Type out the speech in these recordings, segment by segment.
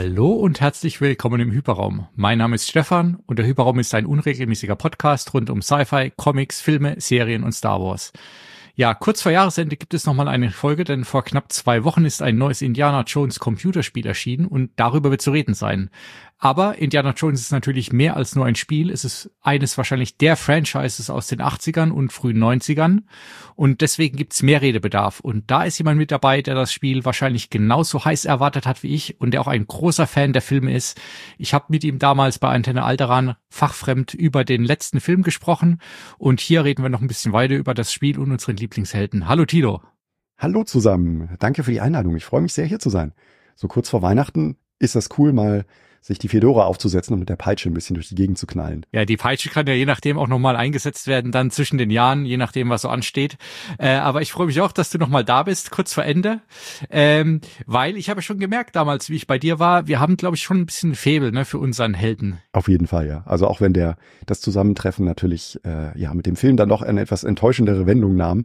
Hallo und herzlich willkommen im Hyperraum. Mein Name ist Stefan und der Hyperraum ist ein unregelmäßiger Podcast rund um Sci-Fi, Comics, Filme, Serien und Star Wars. Ja, kurz vor Jahresende gibt es nochmal eine Folge, denn vor knapp 2 Wochen ist ein neues Indiana Jones Computerspiel erschienen und darüber wird zu reden sein. Aber Indiana Jones ist natürlich mehr als nur ein Spiel. Es ist eines wahrscheinlich der Franchises aus den 80ern und frühen 90ern. Und deswegen gibt's mehr Redebedarf. Und da ist jemand mit dabei, der das Spiel wahrscheinlich genauso heiß erwartet hat wie ich und der auch ein großer Fan der Filme ist. Ich habe mit ihm damals bei Antenne Alderan fachfremd über den letzten Film gesprochen. Und hier reden wir noch ein bisschen weiter über das Spiel und unseren Lieblingshelden. Hallo Tilo. Hallo zusammen. Danke für die Einladung. Ich freue mich sehr, hier zu sein. So kurz vor Weihnachten ist das cool, mal sich die Fedora aufzusetzen und mit der Peitsche ein bisschen durch die Gegend zu knallen. Ja, die Peitsche kann ja je nachdem auch nochmal eingesetzt werden, dann zwischen den Jahren, je nachdem, was so ansteht. Aber ich freue mich auch, dass du nochmal da bist, kurz vor Ende. Weil ich habe schon gemerkt damals, wie ich bei dir war, wir haben, glaube ich, schon ein bisschen ein Faible, für unseren Helden. Auf jeden Fall, ja. Also auch wenn das Zusammentreffen natürlich mit dem Film dann doch eine etwas enttäuschendere Wendung nahm,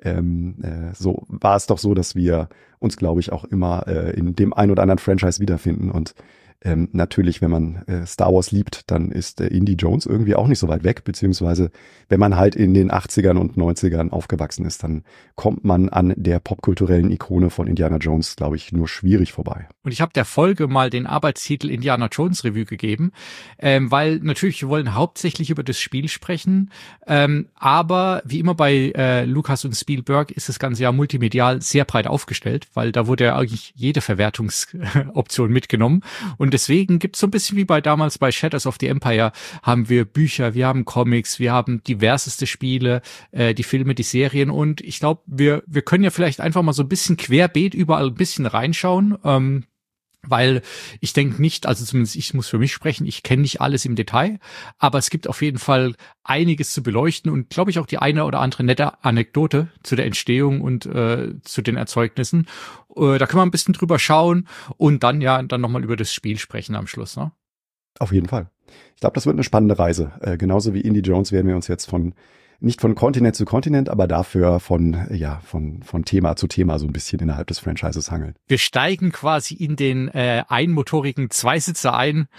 so war es doch so, dass wir uns, glaube ich, auch immer in dem ein oder anderen Franchise wiederfinden und natürlich, wenn man Star Wars liebt, dann ist Indy Jones irgendwie auch nicht so weit weg, beziehungsweise wenn man halt in den 80ern und 90ern aufgewachsen ist, dann kommt man an der popkulturellen Ikone von Indiana Jones, glaube ich, nur schwierig vorbei. Und ich habe der Folge mal den Arbeitstitel Indiana Jones Review gegeben, weil natürlich wir wollen hauptsächlich über das Spiel sprechen, aber wie immer bei Lucas und Spielberg ist das Ganze ja multimedial sehr breit aufgestellt, weil da wurde ja eigentlich jede Verwertungsoption mitgenommen. Und deswegen gibt's so ein bisschen wie damals bei Shadows of the Empire, haben wir Bücher, wir haben Comics, wir haben diverseste Spiele, die Filme, die Serien und ich glaube, wir können ja vielleicht einfach mal so ein bisschen querbeet überall ein bisschen reinschauen, weil ich denke nicht, also zumindest ich muss für mich sprechen, ich kenne nicht alles im Detail, aber es gibt auf jeden Fall einiges zu beleuchten und glaube ich auch die eine oder andere nette Anekdote zu der Entstehung und zu den Erzeugnissen. Da können wir ein bisschen drüber schauen und dann nochmal über das Spiel sprechen am Schluss, ne? Auf jeden Fall. Ich glaube, das wird eine spannende Reise. Genauso wie Indy Jones werden wir uns jetzt nicht von Kontinent zu Kontinent, aber dafür von Thema zu Thema so ein bisschen innerhalb des Franchises hangeln. Wir steigen quasi in den einmotorigen Zweisitzer ein,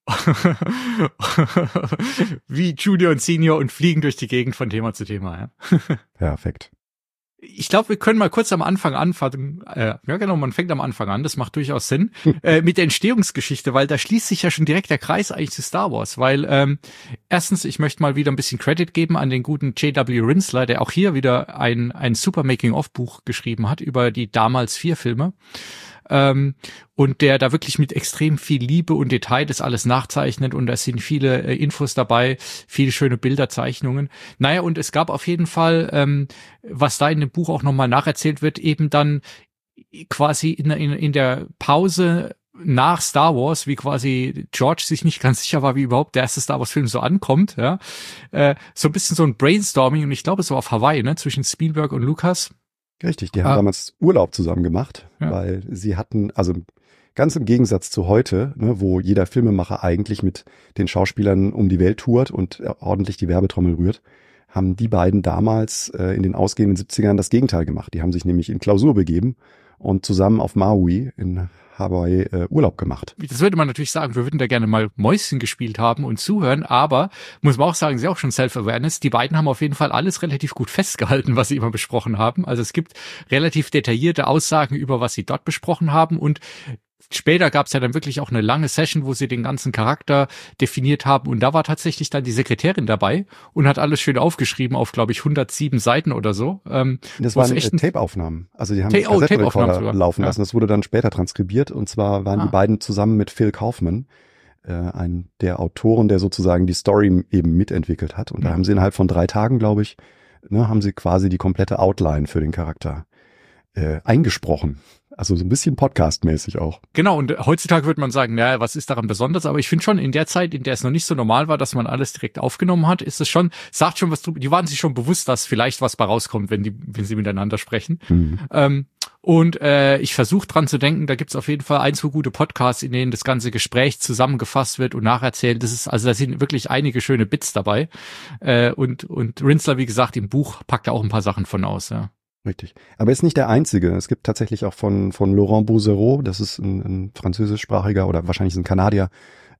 wie Junior und Senior und fliegen durch die Gegend von Thema zu Thema. Ja. Perfekt. Ich glaube, wir können mal kurz am Anfang anfangen. Man fängt am Anfang an, das macht durchaus Sinn, mit der Entstehungsgeschichte, weil da schließt sich ja schon direkt der Kreis eigentlich zu Star Wars, weil erstens, ich möchte mal wieder ein bisschen Credit geben an den guten J.W. Rinsler, der auch hier wieder ein super Making-of-Buch geschrieben hat über die damals 4 Filme. Und der da wirklich mit extrem viel Liebe und Detail das alles nachzeichnet und da sind viele Infos dabei, viele schöne Bilderzeichnungen. Naja, und es gab auf jeden Fall, was da in dem Buch auch nochmal nacherzählt wird, eben dann quasi in der Pause nach Star Wars, wie quasi George sich nicht ganz sicher war, wie überhaupt der erste Star Wars Film so ankommt, ja, so ein bisschen so ein Brainstorming und ich glaube, es war auf Hawaii, zwischen Spielberg und Lucas. Richtig, die haben damals Urlaub zusammen gemacht, weil sie hatten, also ganz im Gegensatz zu heute, wo jeder Filmemacher eigentlich mit den Schauspielern um die Welt tourt und ordentlich die Werbetrommel rührt, haben die beiden damals in den ausgehenden 70ern das Gegenteil gemacht. Die haben sich nämlich in Klausur begeben und zusammen auf Maui in Hawaii Urlaub gemacht. Das würde man natürlich sagen, wir würden da gerne mal Mäuschen gespielt haben und zuhören, aber muss man auch sagen, sie ist auch schon Self-Awareness. Die beiden haben auf jeden Fall alles relativ gut festgehalten, was sie immer besprochen haben. Also es gibt relativ detaillierte Aussagen über, was sie dort besprochen haben und später gab es ja dann wirklich auch eine lange Session, wo sie den ganzen Charakter definiert haben und da war tatsächlich dann die Sekretärin dabei und hat alles schön aufgeschrieben auf, glaube ich, 107 Seiten oder so. Das waren Tape-Aufnahmen. Also die haben das Kassettenrekorder laufen lassen. Das wurde dann später transkribiert und zwar waren die beiden zusammen mit Phil Kaufman, ein der Autoren, der sozusagen die Story eben mitentwickelt hat und da haben sie innerhalb von 3 Tagen, glaube ich, haben sie quasi die komplette Outline für den Charakter eingesprochen. Also so ein bisschen Podcast-mäßig auch. Genau, und heutzutage würde man sagen, naja, was ist daran besonders? Aber ich finde schon, in der Zeit, in der es noch nicht so normal war, dass man alles direkt aufgenommen hat, ist es schon, sagt schon was drüber, die waren sich schon bewusst, dass vielleicht was bei rauskommt, wenn sie miteinander sprechen. Und ich versuche dran zu denken, da gibt's auf jeden Fall 1, 2 gute Podcasts, in denen das ganze Gespräch zusammengefasst wird und nacherzählt. Da sind wirklich einige schöne Bits dabei. Und Rinsler, wie gesagt, im Buch packt da auch ein paar Sachen von aus, ja. Richtig. Aber ist nicht der einzige. Es gibt tatsächlich auch von Laurent Bouzereau, das ist ein französischsprachiger oder wahrscheinlich ein Kanadier,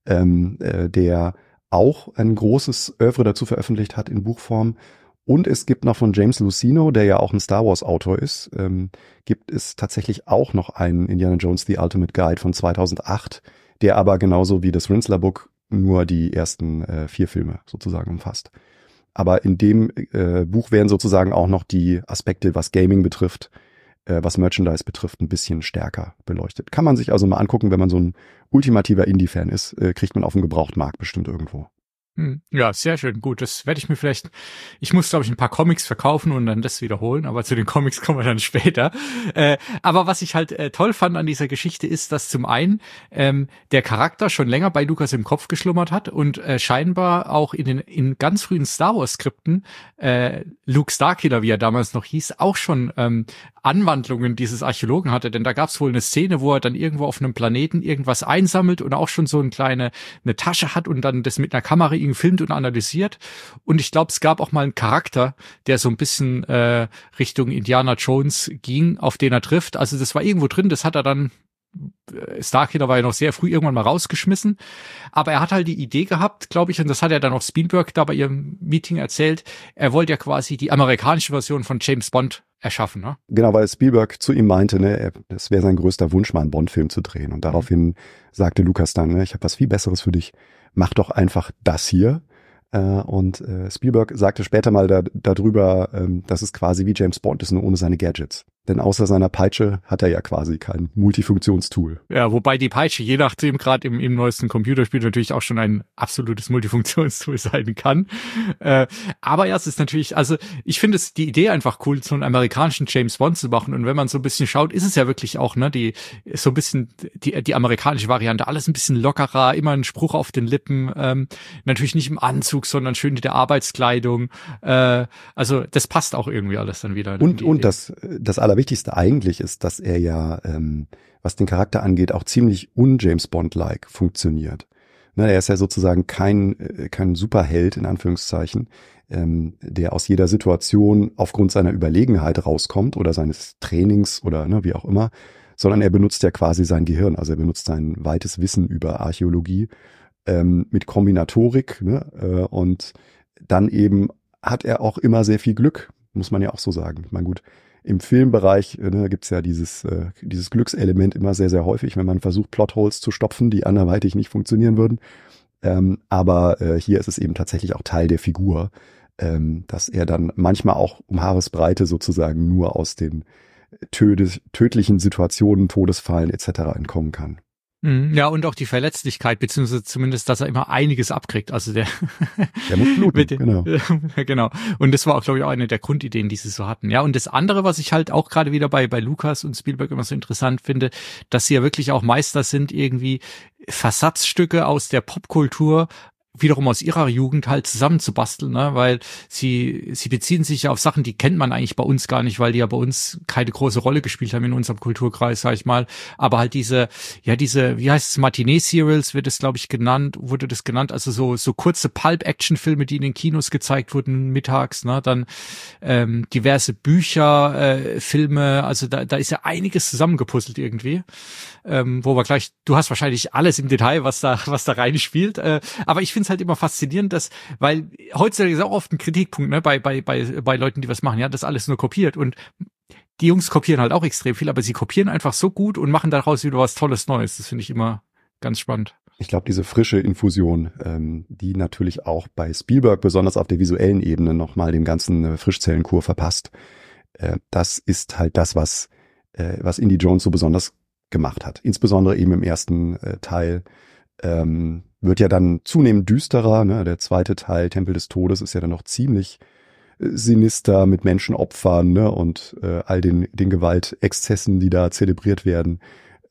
der auch ein großes Œuvre dazu veröffentlicht hat in Buchform. Und es gibt noch von James Luceno, der ja auch ein Star Wars Autor ist, gibt es tatsächlich auch noch einen Indiana Jones The Ultimate Guide von 2008, der aber genauso wie das Rinsler Book nur die ersten 4 Filme sozusagen umfasst. Aber in dem Buch werden sozusagen auch noch die Aspekte, was Gaming betrifft, was Merchandise betrifft, ein bisschen stärker beleuchtet. Kann man sich also mal angucken, wenn man so ein ultimativer Indie-Fan ist, kriegt man auf dem Gebrauchtmarkt bestimmt irgendwo. Ja, sehr schön. Gut, das werde ich mir vielleicht, ich muss, glaube ich, ein paar Comics verkaufen und dann das wiederholen, aber zu den Comics kommen wir dann später. Aber was ich halt toll fand an dieser Geschichte ist, dass zum einen der Charakter schon länger bei Lucas im Kopf geschlummert hat und scheinbar auch in ganz frühen Star Wars Skripten Luke Starkiller, wie er damals noch hieß, auch schon Anwandlungen dieses Archäologen hatte, denn da gab es wohl eine Szene, wo er dann irgendwo auf einem Planeten irgendwas einsammelt und auch schon so eine Tasche hat und dann das mit einer Kamera filmt und analysiert. Und ich glaube, es gab auch mal einen Charakter, der so ein bisschen Richtung Indiana Jones ging, auf den er trifft. Also das war irgendwo drin, das hat er dann, Starkiller war ja noch sehr früh irgendwann mal rausgeschmissen. Aber er hat halt die Idee gehabt, glaube ich, und das hat er dann auch Spielberg da bei ihrem Meeting erzählt, er wollte ja quasi die amerikanische Version von James Bond erschaffen, ne? Genau, weil Spielberg zu ihm meinte, ne, das wäre sein größter Wunsch, mal einen Bond-Film zu drehen. Und daraufhin sagte Lucas dann, ne, ich habe was viel Besseres für dich, mach doch einfach das hier. Und Spielberg sagte später mal darüber, dass es quasi wie James Bond ist, nur ohne seine Gadgets. Denn außer seiner Peitsche hat er ja quasi kein Multifunktionstool. Ja, wobei die Peitsche, je nachdem, gerade im neuesten Computerspiel natürlich auch schon ein absolutes Multifunktionstool sein kann. Aber ja, es ist natürlich, also ich finde es die Idee einfach cool, so einen amerikanischen James Bond zu machen. Und wenn man so ein bisschen schaut, ist es ja wirklich auch, ne, so ein bisschen die amerikanische Variante, alles ein bisschen lockerer, immer ein Spruch auf den Lippen, natürlich nicht im Anzug, sondern schön in der Arbeitskleidung. Also das passt auch irgendwie alles dann wieder. Und das Allerwichtigste eigentlich ist, dass er ja, was den Charakter angeht, auch ziemlich un-James Bond-like funktioniert. Ne, er ist ja sozusagen kein Superheld, in Anführungszeichen, der aus jeder Situation aufgrund seiner Überlegenheit rauskommt oder seines Trainings oder ne, wie auch immer, sondern er benutzt ja quasi sein Gehirn, also er benutzt sein weites Wissen über Archäologie mit Kombinatorik, ne, und dann eben hat er auch immer sehr viel Glück, muss man ja auch so sagen. Ich meine, gut, im Filmbereich gibt's ja dieses Glückselement immer sehr, sehr häufig, wenn man versucht, Plotholes zu stopfen, die anderweitig nicht funktionieren würden. Aber hier ist es eben tatsächlich auch Teil der Figur, dass er dann manchmal auch um Haaresbreite sozusagen nur aus den tödlichen Situationen, Todesfallen etc. entkommen kann. Ja, und auch die Verletzlichkeit, beziehungsweise zumindest, dass er immer einiges abkriegt. Also der muss bluten, genau. Genau. Und das war auch, glaube ich, auch eine der Grundideen, die sie so hatten. Ja, und das andere, was ich halt auch gerade wieder bei Lucas und Spielberg immer so interessant finde, dass sie ja wirklich auch Meister sind, irgendwie Versatzstücke aus der Popkultur wiederum aus ihrer Jugend halt zusammenzubasteln, ne? Weil sie beziehen sich ja auf Sachen, die kennt man eigentlich bei uns gar nicht, weil die ja bei uns keine große Rolle gespielt haben in unserem Kulturkreis, sag ich mal. Aber halt diese, wie heißt es, Matinee-Serials wurde das genannt, also so kurze Pulp-Action-Filme, die in den Kinos gezeigt wurden mittags, ne? Dann diverse Bücher, Filme, also da ist ja einiges zusammengepuzzelt irgendwie. Wo wir gleich, du hast wahrscheinlich alles im Detail, was da reinspielt, aber ich finde es halt immer faszinierend, weil heutzutage ist auch oft ein Kritikpunkt, ne, bei Leuten, die was machen, ja, das alles nur kopiert und die Jungs kopieren halt auch extrem viel, aber sie kopieren einfach so gut und machen daraus wieder was Tolles Neues. Das finde ich immer ganz spannend. Ich glaube, diese frische Infusion, die natürlich auch bei Spielberg besonders auf der visuellen Ebene nochmal dem ganzen Frischzellenkur verpasst, das ist halt das, was Indy Jones so besonders gemacht hat. Insbesondere eben im ersten Teil wird ja dann zunehmend düsterer. Ne? Der zweite Teil, Tempel des Todes, ist ja dann noch ziemlich sinister mit Menschenopfern, ne? Und all den Gewaltexzessen, die da zelebriert werden.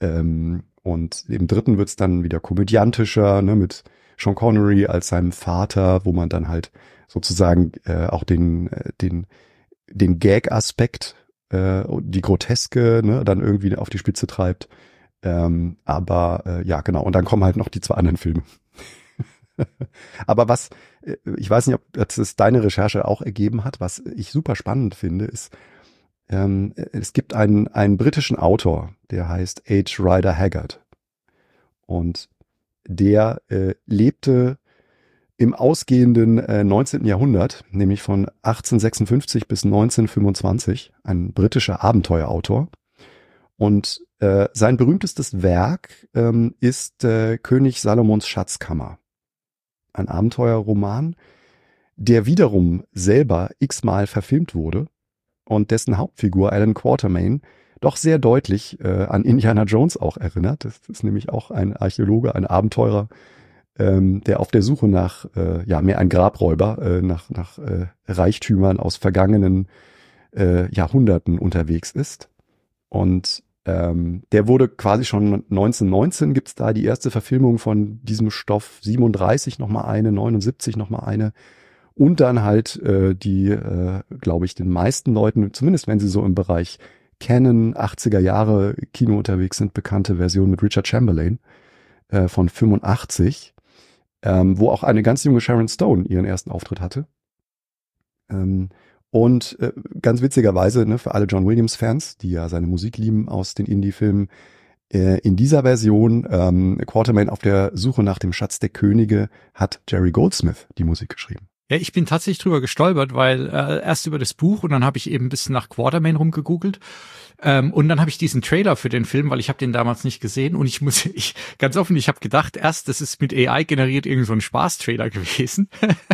Und im dritten wird's dann wieder komödiantischer, ne? Mit Sean Connery als seinem Vater, wo man dann halt sozusagen auch den Gag-Aspekt, die Groteske, ne? Dann irgendwie auf die Spitze treibt. Aber ja, genau. Und dann kommen halt noch die 2 anderen Filme. Aber ich weiß nicht, ob das deine Recherche auch ergeben hat, was ich super spannend finde, ist, Es gibt einen britischen Autor, der heißt H. Rider Haggard. Und der lebte im ausgehenden 19. Jahrhundert, nämlich von 1856 bis 1925, ein britischer Abenteuerautor. Und sein berühmtestes Werk ist König Salomons Schatzkammer. Ein Abenteuerroman, der wiederum selber x-mal verfilmt wurde und dessen Hauptfigur Alan Quatermain doch sehr deutlich an Indiana Jones auch erinnert. Das ist nämlich auch ein Archäologe, ein Abenteurer, der auf der Suche nach, mehr ein Grabräuber, nach Reichtümern aus vergangenen Jahrhunderten unterwegs ist. Und der wurde quasi schon 1919, gibt's da die erste Verfilmung von diesem Stoff, 37 nochmal eine, 79 nochmal eine. Und dann halt glaube ich, den meisten Leuten, zumindest wenn sie so im Bereich Canon 80er Jahre Kino unterwegs sind, bekannte Version mit Richard Chamberlain von 85, wo auch eine ganz junge Sharon Stone ihren ersten Auftritt hatte. Und ganz witzigerweise, ne, für alle John Williams-Fans, die ja seine Musik lieben aus den Indie-Filmen, in dieser Version Quatermain auf der Suche nach dem Schatz der Könige hat Jerry Goldsmith die Musik geschrieben. Ja, ich bin tatsächlich drüber gestolpert, weil erst über das Buch und dann habe ich eben ein bisschen nach Quatermain rumgegoogelt. Und dann habe ich diesen Trailer für den Film, weil ich habe den damals nicht gesehen und ich ganz offen, ich habe gedacht, erst das ist mit AI generiert irgend so ein Spaß-Trailer gewesen.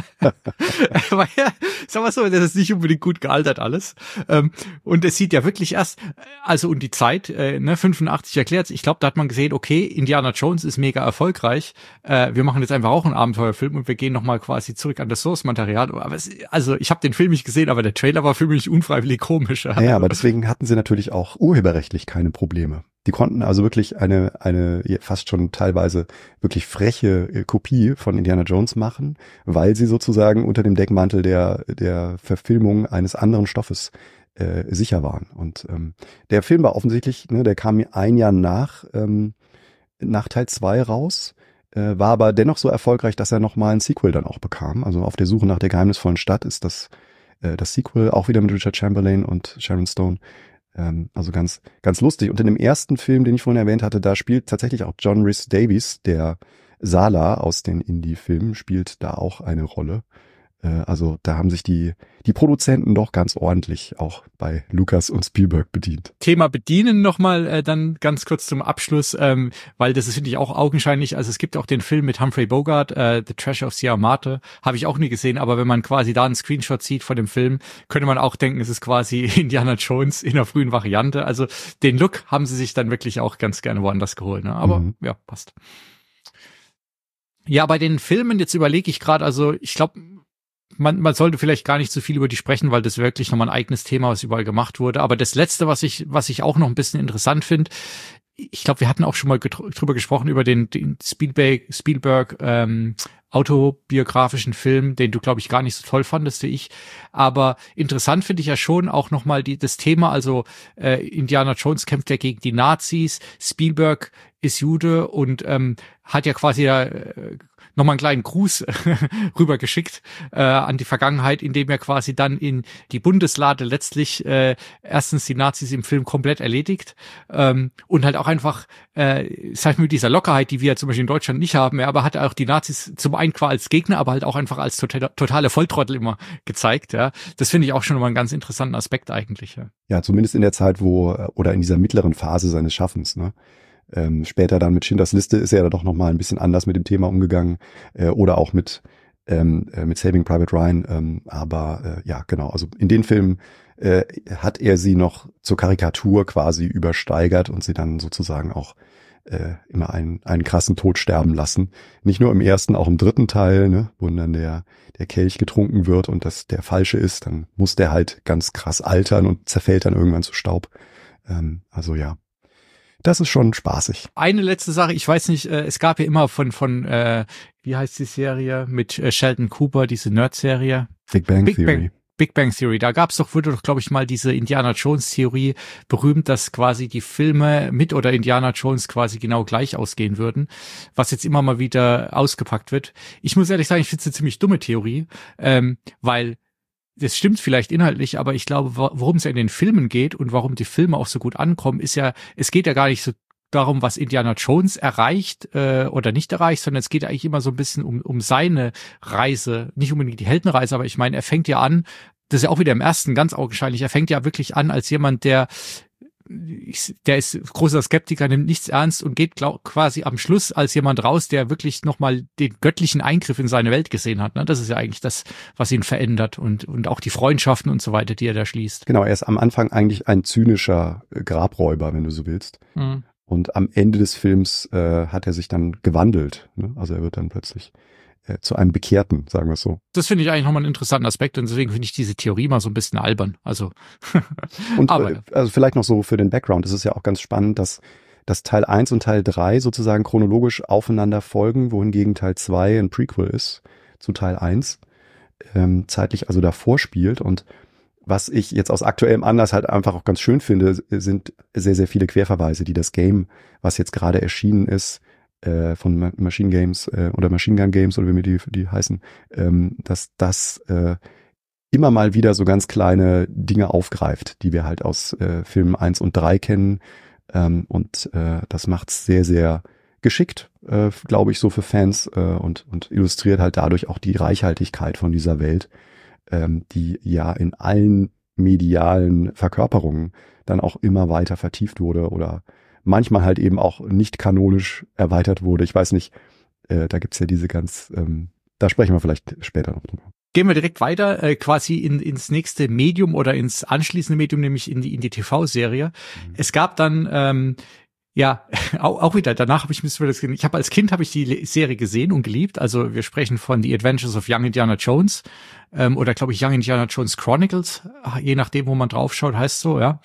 Aber ja, sag mal so, das ist nicht unbedingt gut gealtert alles. Und es sieht ja wirklich erst, also und die Zeit, 85 erklärt's, ich glaube, da hat man gesehen, okay, Indiana Jones ist mega erfolgreich, wir machen jetzt einfach auch einen Abenteuerfilm und wir gehen nochmal quasi zurück an das Source-Material. Aber also ich habe den Film nicht gesehen, aber der Trailer war für mich unfreiwillig komisch. Ja, aber deswegen hatten sie natürlich auch urheberrechtlich keine Probleme. Die konnten also wirklich eine fast schon teilweise wirklich freche Kopie von Indiana Jones machen, weil sie sozusagen unter dem Deckmantel der Verfilmung eines anderen Stoffes sicher waren. Und der Film war offensichtlich, ne, der kam ein Jahr nach Teil 2 raus, war aber dennoch so erfolgreich, dass er nochmal ein Sequel dann auch bekam. Also auf der Suche nach der geheimnisvollen Stadt ist das Sequel auch wieder mit Richard Chamberlain und Sharon Stone. Also ganz, ganz lustig. Und in dem ersten Film, den ich vorhin erwähnt hatte, da spielt tatsächlich auch John Rhys Davies, der Sala aus den Indie-Filmen, spielt da auch eine Rolle. Also da haben sich die Produzenten doch ganz ordentlich auch bei Lucas und Spielberg bedient. Thema bedienen nochmal dann ganz kurz zum Abschluss, weil das ist, finde ich, auch augenscheinlich. Also es gibt auch den Film mit Humphrey Bogart, The Treasure of Sierra Madre, habe ich auch nie gesehen, aber wenn man quasi da einen Screenshot sieht von dem Film, könnte man auch denken, es ist quasi Indiana Jones in einer frühen Variante. Also den Look haben sie sich dann wirklich auch ganz gerne woanders geholt, ne? Aber ja, passt. Ja, bei den Filmen, jetzt überlege ich gerade, also ich glaube, man sollte vielleicht gar nicht so viel über die sprechen, weil das wirklich nochmal ein eigenes Thema, was überall gemacht wurde. Aber das Letzte, was ich auch noch ein bisschen interessant finde, ich glaube, wir hatten auch schon mal drüber gesprochen, über den Spielberg autobiografischen Film, den du, glaube ich, gar nicht so toll fandest wie ich. Aber interessant finde ich ja schon auch nochmal das Thema, also Indiana Jones kämpft ja gegen die Nazis, Spielberg ist Jude und hat ja quasi nochmal einen kleinen Gruß rübergeschickt an die Vergangenheit, indem er quasi dann in die Bundeslade letztlich erstens die Nazis im Film komplett erledigt und halt auch einfach, sag ich mal, mit dieser Lockerheit, die wir zum Beispiel in Deutschland nicht haben, aber hat er auch die Nazis zum einen qua als Gegner, aber halt auch einfach als totale Volltrottel immer gezeigt. Ja, das finde ich auch schon mal einen ganz interessanten Aspekt eigentlich. Ja, zumindest in der Zeit, oder in dieser mittleren Phase seines Schaffens, ne? Später dann mit Schindlers Liste ist er ja doch nochmal ein bisschen anders mit dem Thema umgegangen oder auch mit Saving Private Ryan. Aber ja, genau, also in den Filmen hat er sie noch zur Karikatur quasi übersteigert und sie dann sozusagen auch immer einen krassen Tod sterben lassen. Nicht nur im ersten, auch im dritten Teil, ne, wo dann der Kelch getrunken wird und das der falsche ist, dann muss der halt ganz krass altern und zerfällt dann irgendwann zu Staub. Also ja. Das ist schon spaßig. Eine letzte Sache, ich weiß nicht, es gab ja immer von wie heißt die Serie mit Sheldon Cooper, diese Nerd-Serie? Big Bang Theory. Big Bang Theory. Da wurde doch, glaube ich, mal diese Indiana Jones Theorie berühmt, dass quasi die Filme mit oder Indiana Jones quasi genau gleich ausgehen würden, was jetzt immer mal wieder ausgepackt wird. Ich muss ehrlich sagen, ich finde es eine ziemlich dumme Theorie, weil das stimmt vielleicht inhaltlich, aber ich glaube, worum es ja in den Filmen geht und warum die Filme auch so gut ankommen, ist ja, es geht ja gar nicht so darum, was Indiana Jones erreicht oder nicht erreicht, sondern es geht eigentlich immer so ein bisschen um seine Reise, nicht unbedingt die Heldenreise, aber ich meine, er fängt ja an, das ist ja auch wieder im ersten ganz augenscheinlich, er fängt ja wirklich an als jemand, der ist großer Skeptiker, nimmt nichts ernst und geht quasi am Schluss als jemand raus, der wirklich nochmal den göttlichen Eingriff in seine Welt gesehen hat. Ne? Das ist ja eigentlich das, was ihn verändert und auch die Freundschaften und so weiter, die er da schließt. Genau, er ist am Anfang eigentlich ein zynischer Grabräuber, wenn du so willst. Mhm. Und am Ende des Films hat er sich dann gewandelt. Ne? Also er wird dann plötzlich zu einem Bekehrten, sagen wir es so. Das finde ich eigentlich nochmal einen interessanten Aspekt und deswegen finde ich diese Theorie mal so ein bisschen albern. Also, und also vielleicht noch so für den Background. Es ist ja auch ganz spannend, dass Teil 1 und Teil 3 sozusagen chronologisch aufeinander folgen, wohingegen Teil 2 ein Prequel ist zu Teil 1, zeitlich also davor spielt. Und was ich jetzt aus aktuellem Anlass halt einfach auch ganz schön finde, sind sehr, sehr viele Querverweise, die das Game, was jetzt gerade erschienen ist, von Machine Games oder Machine Gun Games oder wie mir die heißen, dass das immer mal wieder so ganz kleine Dinge aufgreift, die wir halt aus Filmen 1 und 3 kennen. Und das macht's sehr, sehr geschickt, glaube ich, so für Fans und illustriert halt dadurch auch die Reichhaltigkeit von dieser Welt, die ja in allen medialen Verkörperungen dann auch immer weiter vertieft wurde oder manchmal halt eben auch nicht kanonisch erweitert wurde. Ich weiß nicht, da gibt's ja diese da sprechen wir vielleicht später noch drüber. Gehen wir direkt weiter, quasi ins nächste Medium oder ins anschließende Medium, nämlich in die TV-Serie. Es gab dann, auch wieder, danach habe ich als Kind habe ich die Serie gesehen und geliebt. Also wir sprechen von The Adventures of Young Indiana Jones oder glaube ich Young Indiana Jones Chronicles, je nachdem, wo man draufschaut, heißt so, ja.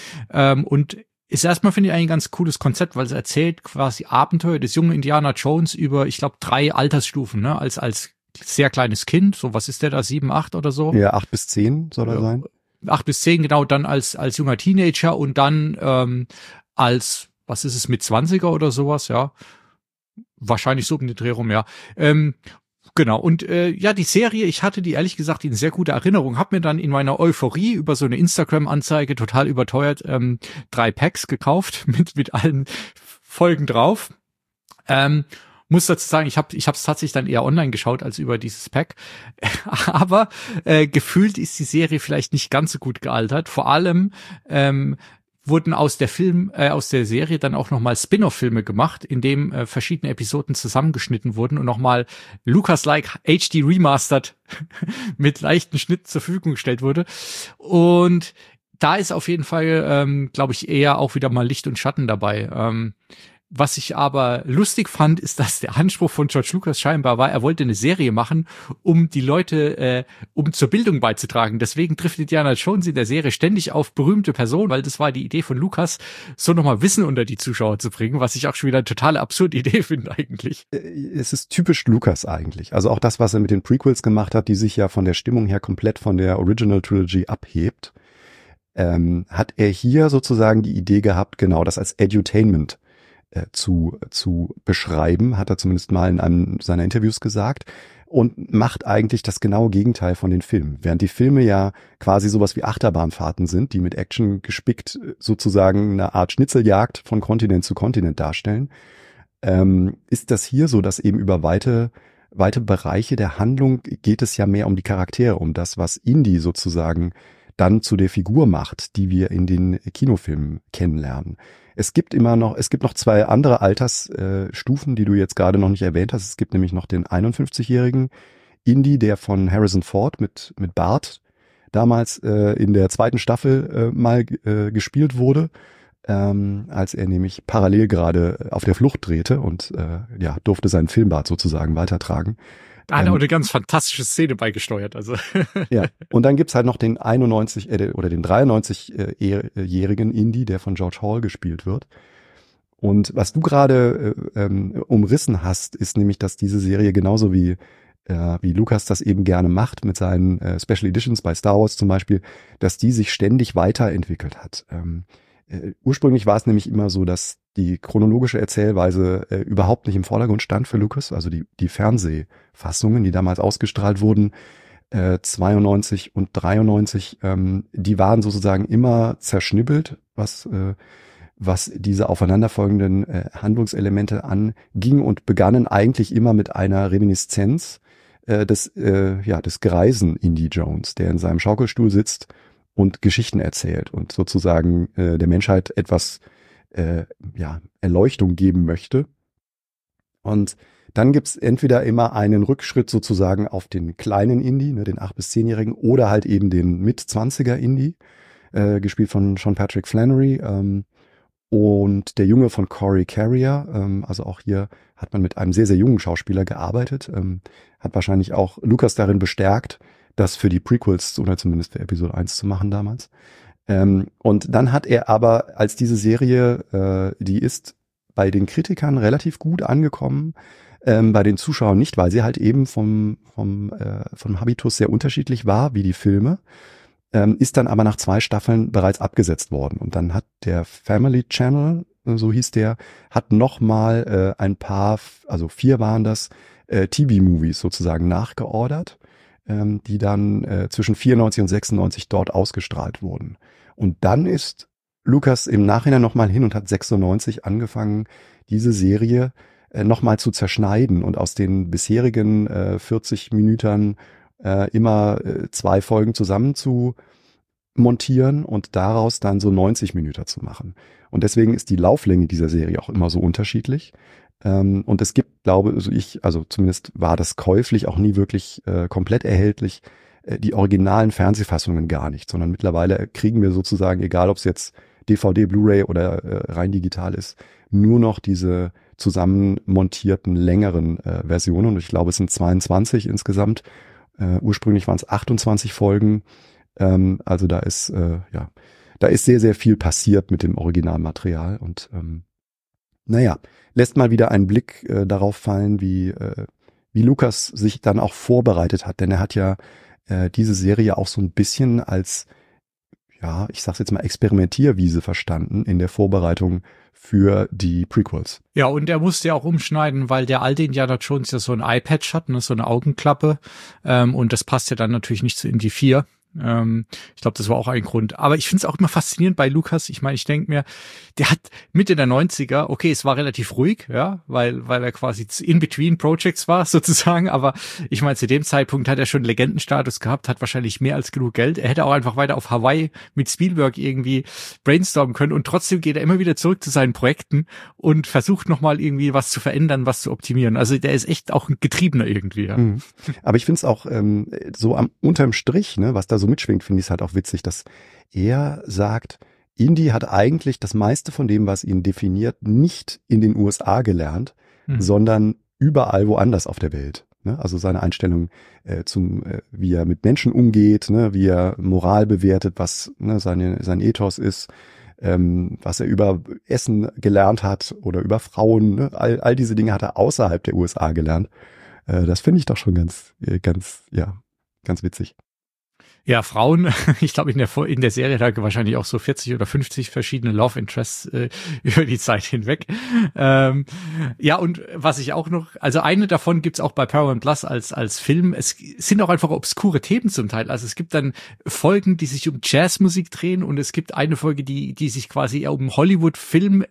Und ist erstmal, finde ich, eigentlich ein ganz cooles Konzept, weil es erzählt quasi Abenteuer des jungen Indiana Jones über, ich glaube, 3 Altersstufen, ne, als sehr kleines Kind, so was ist der da, 7, 8 oder so? Ja, 8 bis 10 soll er sein. 8 bis 10, genau, dann als junger Teenager und dann als, was ist es, mit 20er oder sowas, ja. Wahrscheinlich so um den Dreh rum, ja. Genau, und die Serie, ich hatte die ehrlich gesagt in sehr guter Erinnerung, hab mir dann in meiner Euphorie über so eine Instagram-Anzeige total überteuert 3 Packs gekauft mit allen Folgen drauf. Muss dazu sagen, ich habe es tatsächlich dann eher online geschaut als über dieses Pack. Aber gefühlt ist die Serie vielleicht nicht ganz so gut gealtert. Vor allem wurden aus der Serie dann auch nochmal Spin-off-Filme gemacht, in dem verschiedene Episoden zusammengeschnitten wurden und nochmal Lucas-like HD remastered mit leichten Schnitten zur Verfügung gestellt wurde. Und da ist auf jeden Fall, glaube ich, eher auch wieder mal Licht und Schatten dabei. Was ich aber lustig fand, ist, dass der Anspruch von George Lucas scheinbar war, er wollte eine Serie machen, um die Leute, um zur Bildung beizutragen. Deswegen trifft Indiana Jones in der Serie ständig auf berühmte Personen, weil das war die Idee von Lucas, so nochmal Wissen unter die Zuschauer zu bringen, was ich auch schon wieder eine totale absurde Idee finde eigentlich. Es ist typisch Lucas eigentlich. Also auch das, was er mit den Prequels gemacht hat, die sich ja von der Stimmung her komplett von der Original Trilogy abhebt, hat er hier sozusagen die Idee gehabt, genau das als Edutainment zu beschreiben, hat er zumindest mal in einem seiner Interviews gesagt, und macht eigentlich das genaue Gegenteil von den Filmen. Während die Filme ja quasi sowas wie Achterbahnfahrten sind, die mit Action gespickt sozusagen eine Art Schnitzeljagd von Kontinent zu Kontinent darstellen, ist das hier so, dass eben über weite Bereiche der Handlung geht es ja mehr um die Charaktere, um das, was Indy sozusagen dann zu der Figur macht, die wir in den Kinofilmen kennenlernen. Es gibt noch 2 andere Altersstufen, die du jetzt gerade noch nicht erwähnt hast. Es gibt nämlich noch den 51-jährigen Indy, der von Harrison Ford mit Bart damals in der 2. Staffel mal gespielt wurde, als er nämlich parallel gerade auf der Flucht drehte und durfte seinen Filmbart sozusagen weitertragen. Eine ganz fantastische Szene beigesteuert, also. Ja, und dann gibt's halt noch den 93-jährigen Indy, der von George Hall gespielt wird. Und was du gerade umrissen hast, ist nämlich, dass diese Serie genauso wie Lucas das eben gerne macht mit seinen Special Editions bei Star Wars zum Beispiel, dass die sich ständig weiterentwickelt hat. Ursprünglich war es nämlich immer so, dass die chronologische Erzählweise überhaupt nicht im Vordergrund stand für Lucas. Also die Fernsehfassungen, die damals ausgestrahlt wurden, 92 und 93, die waren sozusagen immer zerschnibbelt, was diese aufeinanderfolgenden Handlungselemente anging und begannen eigentlich immer mit einer Reminiszenz des greisen Indy Jones, der in seinem Schaukelstuhl sitzt und Geschichten erzählt und sozusagen der Menschheit etwas Erleuchtung geben möchte. Und dann gibt's entweder immer einen Rückschritt sozusagen auf den kleinen Indy, ne, den 8- bis 10-Jährigen, oder halt eben den Mit-20er Indy, gespielt von Sean Patrick Flannery, und der Junge von Corey Carrier. Also auch hier hat man mit einem sehr, sehr jungen Schauspieler gearbeitet, hat wahrscheinlich auch Lucas darin bestärkt, das für die Prequels oder zumindest für Episode 1 zu machen damals. Und dann hat er aber, als diese Serie, die ist bei den Kritikern relativ gut angekommen, bei den Zuschauern nicht, weil sie halt eben vom Habitus sehr unterschiedlich war, wie die Filme, ist dann aber nach 2 Staffeln bereits abgesetzt worden. Und dann hat der Family Channel, so hieß der, hat nochmal ein paar, also 4 waren das, TV-Movies sozusagen nachgeordert, die dann zwischen 94 und 96 dort ausgestrahlt wurden. Und dann ist Lucas im Nachhinein nochmal hin und hat 96 angefangen, diese Serie nochmal zu zerschneiden und aus den bisherigen 40 Minuten immer 2 Folgen zusammen zu montieren und daraus dann so 90 Minuten zu machen. Und deswegen ist die Lauflänge dieser Serie auch immer so unterschiedlich. Und es gibt, also zumindest war das käuflich auch nie wirklich komplett erhältlich, die originalen Fernsehfassungen gar nicht, sondern mittlerweile kriegen wir sozusagen, egal ob es jetzt DVD, Blu-ray oder rein digital ist, nur noch diese zusammen montierten längeren Versionen. Und ich glaube, es sind 22 insgesamt. Ursprünglich waren es 28 Folgen. Also da ist sehr, sehr viel passiert mit dem Originalmaterial. Und lässt mal wieder einen Blick darauf fallen, wie Lucas sich dann auch vorbereitet hat. Denn er hat ja diese Serie auch so ein bisschen als, ich sag's jetzt mal, Experimentierwiese verstanden in der Vorbereitung für die Prequels. Ja, und er musste ja auch umschneiden, weil der alte Indiana Jones ja so ein Eyepatch hat, ne, so eine Augenklappe. Und das passt ja dann natürlich nicht zu Indy 4. Ich glaube, das war auch ein Grund. Aber ich finde es auch immer faszinierend bei Lucas. Ich meine, ich denke mir, der hat Mitte der 90er, okay, es war relativ ruhig, ja, weil er quasi in between Projects war, sozusagen. Aber ich meine, zu dem Zeitpunkt hat er schon Legendenstatus gehabt, hat wahrscheinlich mehr als genug Geld. Er hätte auch einfach weiter auf Hawaii mit Spielberg irgendwie brainstormen können. Und trotzdem geht er immer wieder zurück zu seinen Projekten und versucht nochmal irgendwie was zu verändern, was zu optimieren. Also der ist echt auch ein Getriebener irgendwie, ja. Aber ich finde es auch so unterm Strich, ne, was da so mitschwingt, finde ich es halt auch witzig, dass er sagt, Indy hat eigentlich das meiste von dem, was ihn definiert, nicht in den USA gelernt, sondern überall woanders auf der Welt. Ne? Also seine Einstellung wie er mit Menschen umgeht, ne? Wie er Moral bewertet, was sein Ethos ist, was er über Essen gelernt hat oder über Frauen. Ne? All diese Dinge hat er außerhalb der USA gelernt. Das finde ich doch schon ganz witzig. Ja, Frauen, ich glaube in der Serie da wahrscheinlich auch so 40 oder 50 verschiedene Love Interests über die Zeit hinweg. Ja, und was ich auch noch, also eine davon gibt's auch bei Paramount Plus als Film. Es sind auch einfach obskure Themen zum Teil. Also es gibt dann Folgen, die sich um Jazzmusik drehen und es gibt eine Folge, die sich quasi eher um Hollywood-Filme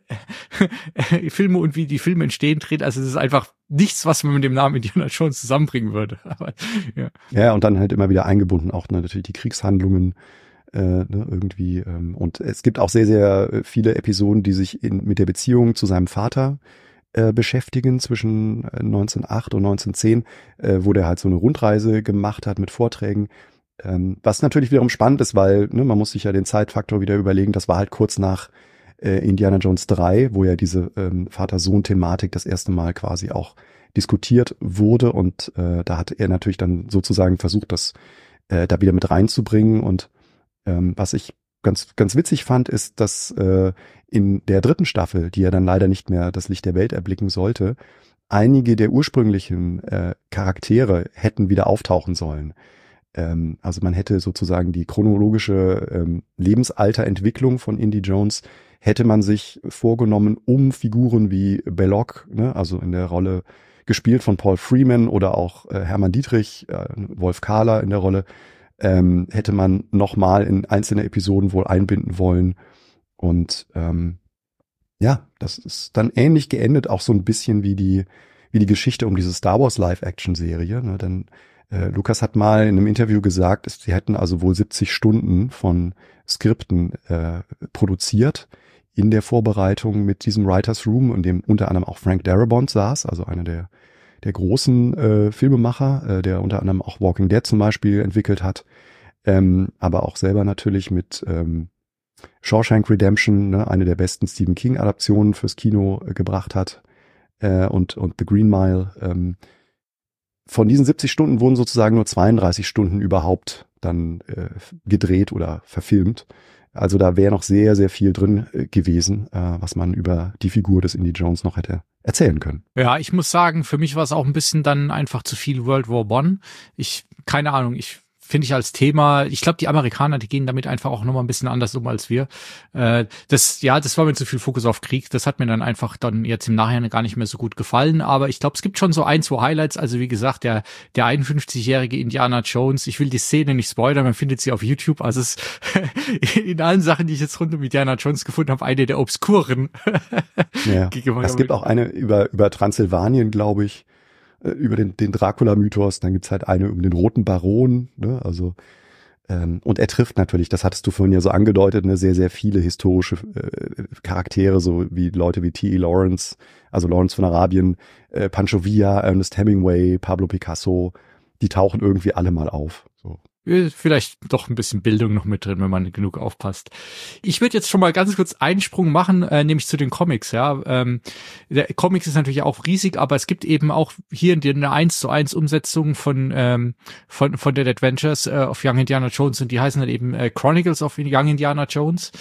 und wie die Filme entstehen dreht. Also es ist einfach nichts, was man mit dem Namen Indiana Jones zusammenbringen würde. Aber, ja, und dann halt immer wieder eingebunden auch natürlich die Kriegshandlungen irgendwie. Und es gibt auch sehr, sehr viele Episoden, die sich mit der Beziehung zu seinem Vater beschäftigen zwischen 1908 und 1910, wo der halt so eine Rundreise gemacht hat mit Vorträgen. Was natürlich wiederum spannend ist, weil man muss sich ja den Zeitfaktor wieder überlegen, das war halt kurz nach Indiana Jones 3, wo ja diese Vater-Sohn-Thematik das erste Mal quasi auch diskutiert wurde und da hat er natürlich dann sozusagen versucht, das da wieder mit reinzubringen und was ich ganz, ganz witzig fand, ist, dass in der 3. Staffel, die ja dann leider nicht mehr das Licht der Welt erblicken sollte, einige der ursprünglichen Charaktere hätten wieder auftauchen sollen. Also man hätte sozusagen die chronologische Lebensalterentwicklung von Indy Jones hätte man sich vorgenommen, um Figuren wie Belloq, also in der Rolle gespielt von Paul Freeman oder auch Hermann Dietrich, Wolf Kahler in der Rolle, hätte man nochmal in einzelne Episoden wohl einbinden wollen. Und ja, das ist dann ähnlich geendet, auch so ein bisschen wie die Geschichte um diese Star Wars Live-Action-Serie. Ne? Denn Lucas hat mal in einem Interview gesagt, sie hätten also wohl 70 Stunden von Skripten produziert in der Vorbereitung mit diesem Writers Room, in dem unter anderem auch Frank Darabont saß, also einer der großen Filmemacher, der unter anderem auch Walking Dead zum Beispiel entwickelt hat, aber auch selber natürlich mit Shawshank Redemption, ne, eine der besten Stephen King Adaptionen fürs Kino gebracht hat, und The Green Mile. Von diesen 70 Stunden wurden sozusagen nur 32 Stunden überhaupt dann gedreht oder verfilmt. Also da wäre noch sehr, sehr viel drin gewesen, was man über die Figur des Indy Jones noch hätte erzählen können. Ja, ich muss sagen, für mich war es auch ein bisschen dann einfach zu viel World War I. Keine Ahnung, finde ich als Thema, ich glaube, die Amerikaner, die gehen damit einfach auch nochmal ein bisschen anders um als wir. Das war mir zu viel Fokus auf Krieg. Das hat mir dann einfach dann jetzt im Nachhinein gar nicht mehr so gut gefallen. Aber ich glaube, es gibt schon so 2 Highlights. Also wie gesagt, der 51-jährige Indiana Jones, ich will die Szene nicht spoilern, man findet sie auf YouTube. Also es in allen Sachen, die ich jetzt rund um Indiana Jones gefunden habe, eine der obskuren. Ja. Es gibt auch eine über Transsilvanien, glaube ich, über den Dracula-Mythos, dann gibt's halt eine über den Roten Baron, ne? Also und er trifft natürlich, das hattest du vorhin ja so angedeutet, ne, sehr, sehr viele historische Charaktere, so wie Leute wie T.E. Lawrence, also Lawrence von Arabien, Pancho Villa, Ernest Hemingway, Pablo Picasso, die tauchen irgendwie alle mal auf. So. Vielleicht doch ein bisschen Bildung noch mit drin, wenn man genug aufpasst. Ich würde jetzt schon mal ganz kurz einen Sprung machen, nämlich zu den Comics. Ja, der Comics ist natürlich auch riesig, aber es gibt eben auch hier eine 1:1 Umsetzung von Dead Adventures of Young Indiana Jones, und die heißen dann eben Chronicles of Young Indiana Jones.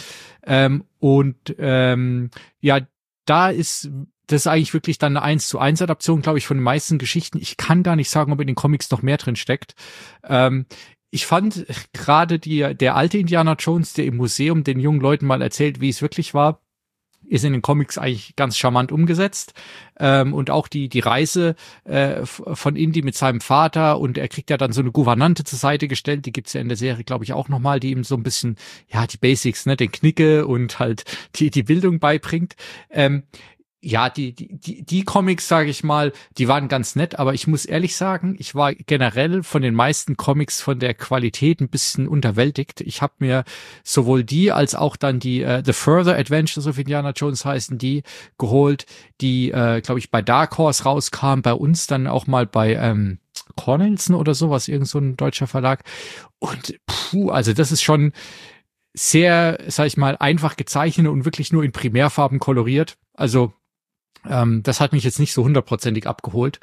Ja, das ist eigentlich wirklich dann eine 1:1 Adaption, glaube ich, von den meisten Geschichten. Ich kann gar nicht sagen, ob in den Comics noch mehr drin steckt. Ich fand gerade der alte Indiana Jones, der im Museum den jungen Leuten mal erzählt, wie es wirklich war, ist in den Comics eigentlich ganz charmant umgesetzt. Und auch die Reise von Indy mit seinem Vater, und er kriegt ja dann so eine Gouvernante zur Seite gestellt, die gibt's ja in der Serie, glaube ich, auch nochmal, die ihm so ein bisschen, ja, die Basics, ne, den Knicke und halt die Bildung beibringt. Ja, die Comics, sage ich mal, die waren ganz nett, aber ich muss ehrlich sagen, ich war generell von den meisten Comics von der Qualität ein bisschen unterwältigt. Ich habe mir sowohl die als auch dann die The Further Adventures of Indiana Jones heißen die geholt, die, glaube ich, bei Dark Horse rauskam, bei uns dann auch mal bei Cornelsen oder sowas, irgend so ein deutscher Verlag. Und also das ist schon sehr, sag ich mal, einfach gezeichnet und wirklich nur in Primärfarben koloriert. Also das hat mich jetzt nicht so 100%ig abgeholt.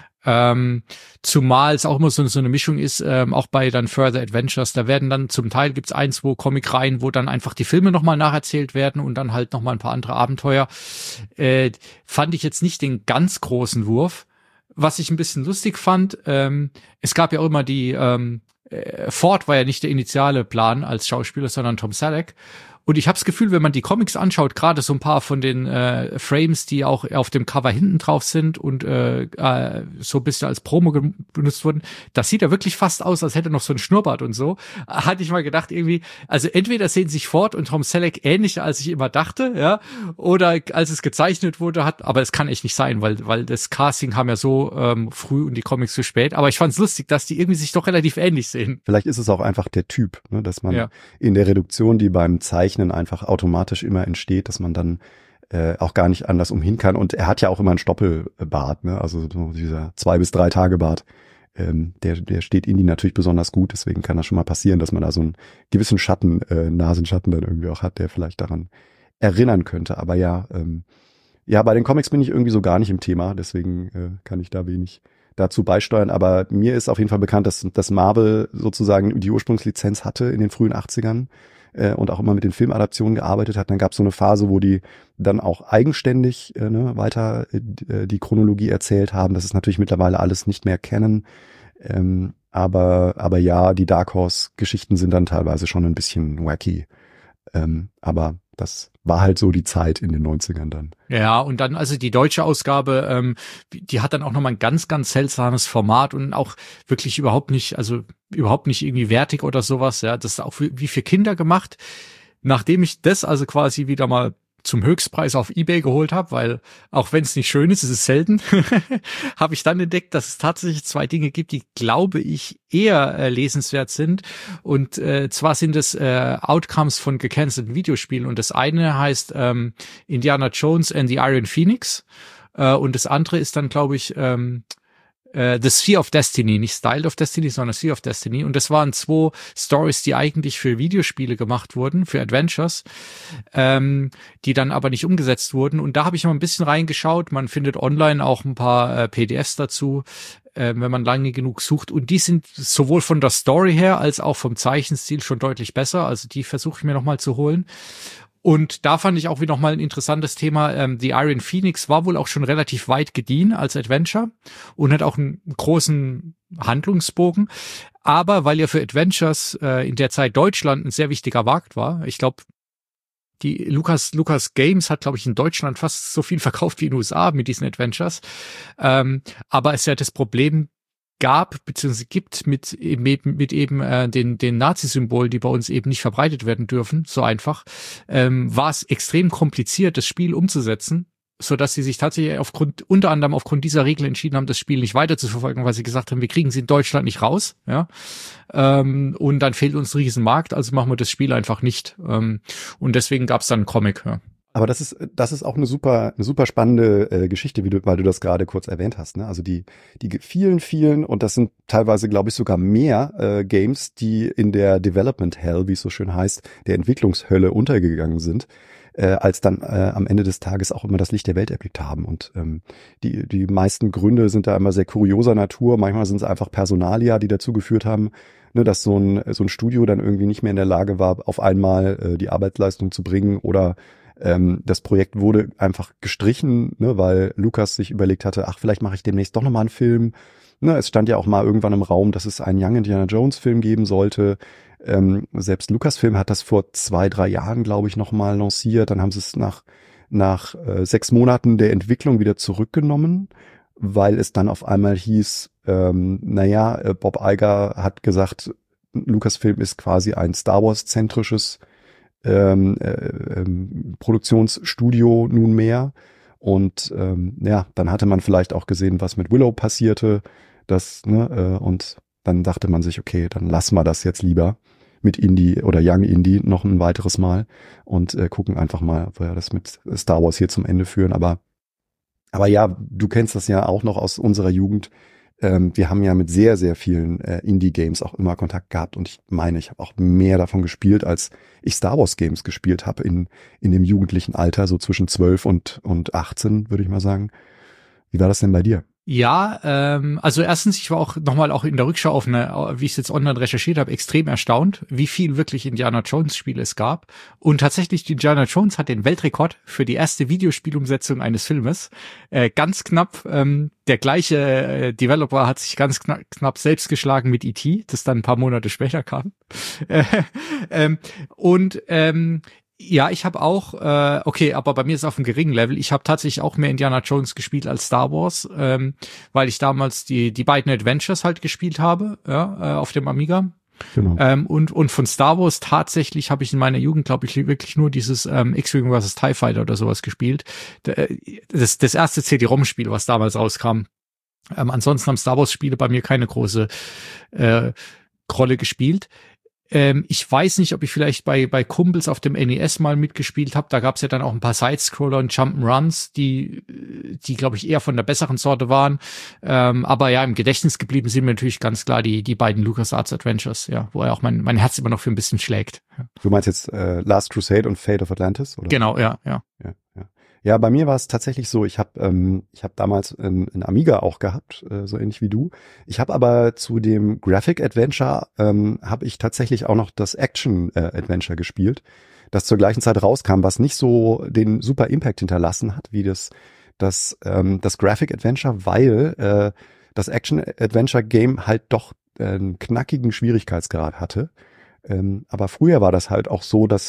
Zumal es auch immer so eine Mischung ist, auch bei dann Further Adventures, da werden dann zum Teil gibt's 1-2 Comicreihen, wo dann einfach die Filme nochmal nacherzählt werden und dann halt nochmal ein paar andere Abenteuer. Fand ich jetzt nicht den ganz großen Wurf. Was ich ein bisschen lustig fand, es gab ja auch immer Ford war ja nicht der initiale Plan als Schauspieler, sondern Tom Selleck. Und ich habe das Gefühl, wenn man die Comics anschaut, gerade so ein paar von den Frames, die auch auf dem Cover hinten drauf sind und so ein bisschen als Promo benutzt wurden, das sieht ja wirklich fast aus, als hätte er noch so ein Schnurrbart und so. Hatte ich mal gedacht irgendwie, also entweder sehen sich Ford und Tom Selleck ähnlicher, als ich immer dachte, ja, oder als es gezeichnet wurde, aber es kann echt nicht sein, weil das Casting kam ja so früh und die Comics so spät. Aber ich fand's lustig, dass die irgendwie sich doch relativ ähnlich sehen. Vielleicht ist es auch einfach der Typ, ne, dass man in der Reduktion, die beim Zeichnen einfach automatisch immer entsteht, dass man dann auch gar nicht anders umhin kann. Und er hat ja auch immer einen Stoppelbart, ne? Also so dieser 2 bis 3 Tage Bart, der steht Indy natürlich besonders gut. Deswegen kann das schon mal passieren, dass man da so einen gewissen Schatten, Nasenschatten dann irgendwie auch hat, der vielleicht daran erinnern könnte. Aber ja, bei den Comics bin ich irgendwie so gar nicht im Thema. Deswegen kann ich da wenig dazu beisteuern. Aber mir ist auf jeden Fall bekannt, dass Marvel sozusagen die Ursprungslizenz hatte in den frühen 80ern. Und auch immer mit den Filmadaptionen gearbeitet hat. Dann gab es so eine Phase, wo die dann auch eigenständig weiter die Chronologie erzählt haben. Das ist natürlich mittlerweile alles nicht mehr Canon. Aber ja, die Dark Horse-Geschichten sind dann teilweise schon ein bisschen wacky. Aber das war halt so die Zeit in den 90ern dann. Ja, und dann also die deutsche Ausgabe, die hat dann auch nochmal ein ganz, ganz seltsames Format und auch wirklich überhaupt nicht irgendwie wertig oder sowas. Ja, das ist auch wie für Kinder gemacht. Nachdem ich das also quasi wieder mal zum Höchstpreis auf eBay geholt habe, weil auch wenn es nicht schön ist, ist es selten, habe ich dann entdeckt, dass es tatsächlich 2 Dinge gibt, die, glaube ich, eher lesenswert sind. Und zwar sind es Outcomes von gecancelten Videospielen. Und das eine heißt Indiana Jones and the Iron Phoenix. Und das andere ist dann, glaube ich, The Sphere of Destiny, nicht Style of Destiny, sondern Sphere of Destiny. Und das waren 2 Stories, die eigentlich für Videospiele gemacht wurden, für Adventures, die dann aber nicht umgesetzt wurden. Und da habe ich mal ein bisschen reingeschaut. Man findet online auch ein paar PDFs dazu, wenn man lange genug sucht. Und die sind sowohl von der Story her als auch vom Zeichenstil schon deutlich besser. Also die versuche ich mir nochmal zu holen. Und da fand ich auch wieder nochmal ein interessantes Thema. The Iron Phoenix war wohl auch schon relativ weit gediehen als Adventure und hat auch einen großen Handlungsbogen. Aber weil ja für Adventures in der Zeit Deutschland ein sehr wichtiger Markt war, ich glaube, die Lucas Games hat, glaube ich, in Deutschland fast so viel verkauft wie in den USA mit diesen Adventures. Aber es ja das Problem gab, beziehungsweise gibt mit eben den Nazi-Symbolen, die bei uns eben nicht verbreitet werden dürfen, so einfach, war es extrem kompliziert, das Spiel umzusetzen, so dass sie sich tatsächlich unter anderem aufgrund dieser Regel entschieden haben, das Spiel nicht weiter zu verfolgen, weil sie gesagt haben, wir kriegen sie in Deutschland nicht raus, ja, und dann fehlt uns ein Riesenmarkt, also machen wir das Spiel einfach nicht, und deswegen gab es dann einen Comic, ja. Aber das ist auch eine super spannende Geschichte, weil du das gerade kurz erwähnt hast, ne? Also die vielen, und das sind teilweise, glaube ich, sogar mehr Games, die in der Development Hell, wie es so schön heißt, der Entwicklungshölle untergegangen sind, als dann am Ende des Tages auch immer das Licht der Welt erblickt haben. Und die meisten Gründe sind da immer sehr kurioser Natur. Manchmal sind es einfach Personalia, die dazu geführt haben, ne, dass so ein Studio dann irgendwie nicht mehr in der Lage war, auf einmal die Arbeitsleistung zu bringen, oder das Projekt wurde einfach gestrichen, ne, weil Lucas sich überlegt hatte, ach, vielleicht mache ich demnächst doch nochmal einen Film. Ne, es stand ja auch mal irgendwann im Raum, dass es einen Young Indiana Jones Film geben sollte. Selbst Lucasfilm hat das vor 2-3 Jahren, glaube ich, nochmal lanciert. Dann haben sie es nach 6 Monaten der Entwicklung wieder zurückgenommen, weil es dann auf einmal hieß, Bob Iger hat gesagt, Lucasfilm ist quasi ein Star Wars-zentrisches Produktionsstudio nunmehr. Und dann hatte man vielleicht auch gesehen, was mit Willow passierte. Und dann dachte man sich, okay, dann lassen wir das jetzt lieber mit Indie oder Young Indie noch ein weiteres Mal und gucken einfach mal, wo wir das mit Star Wars hier zum Ende führen. Aber ja, du kennst das ja auch noch aus unserer Jugend. Wir haben ja mit sehr, sehr vielen Indie-Games auch immer Kontakt gehabt, und ich meine, ich habe auch mehr davon gespielt, als ich Star Wars-Games gespielt habe in dem jugendlichen Alter, so zwischen 12 und 18, würde ich mal sagen. Wie war das denn bei dir? Ja, also erstens, ich war auch in der Rückschau wie ich es jetzt online recherchiert habe, extrem erstaunt, wie viel wirklich Indiana Jones Spiele es gab. Und tatsächlich, Indiana Jones hat den Weltrekord für die erste Videospielumsetzung eines Filmes. Ganz knapp, der gleiche Developer hat sich ganz knapp selbst geschlagen mit E.T., das dann ein paar Monate später kam. Ja, ich habe auch, aber bei mir ist es auf einem geringen Level. Ich habe tatsächlich auch mehr Indiana Jones gespielt als Star Wars, weil ich damals die beiden Adventures halt gespielt habe, ja, auf dem Amiga. Genau. Und von Star Wars tatsächlich habe ich in meiner Jugend, glaube ich, wirklich nur dieses X-Wing vs. TIE Fighter oder sowas gespielt. Das erste CD-ROM-Spiel, was damals rauskam. Ansonsten haben Star Wars-Spiele bei mir keine große Rolle gespielt. Ich weiß nicht, ob ich vielleicht bei Kumpels auf dem NES mal mitgespielt habe. Da gab es ja dann auch ein paar Sidescroller und Jump'n'Runs, die glaube ich eher von der besseren Sorte waren. Aber ja, im Gedächtnis geblieben sind mir natürlich ganz klar die beiden LucasArts Adventures, ja, wo ja auch mein Herz immer noch für ein bisschen schlägt. Ja. Du meinst jetzt Last Crusade und Fate of Atlantis, oder? Genau, ja. Ja, bei mir war es tatsächlich so, ich hab damals einen Amiga auch gehabt, so ähnlich wie du. Ich habe aber zu dem Graphic Adventure habe ich tatsächlich auch noch das Action Adventure gespielt, das zur gleichen Zeit rauskam, was nicht so den super Impact hinterlassen hat wie das Graphic Adventure, weil das Action Adventure Game halt doch einen knackigen Schwierigkeitsgrad hatte. Aber früher war das halt auch so, dass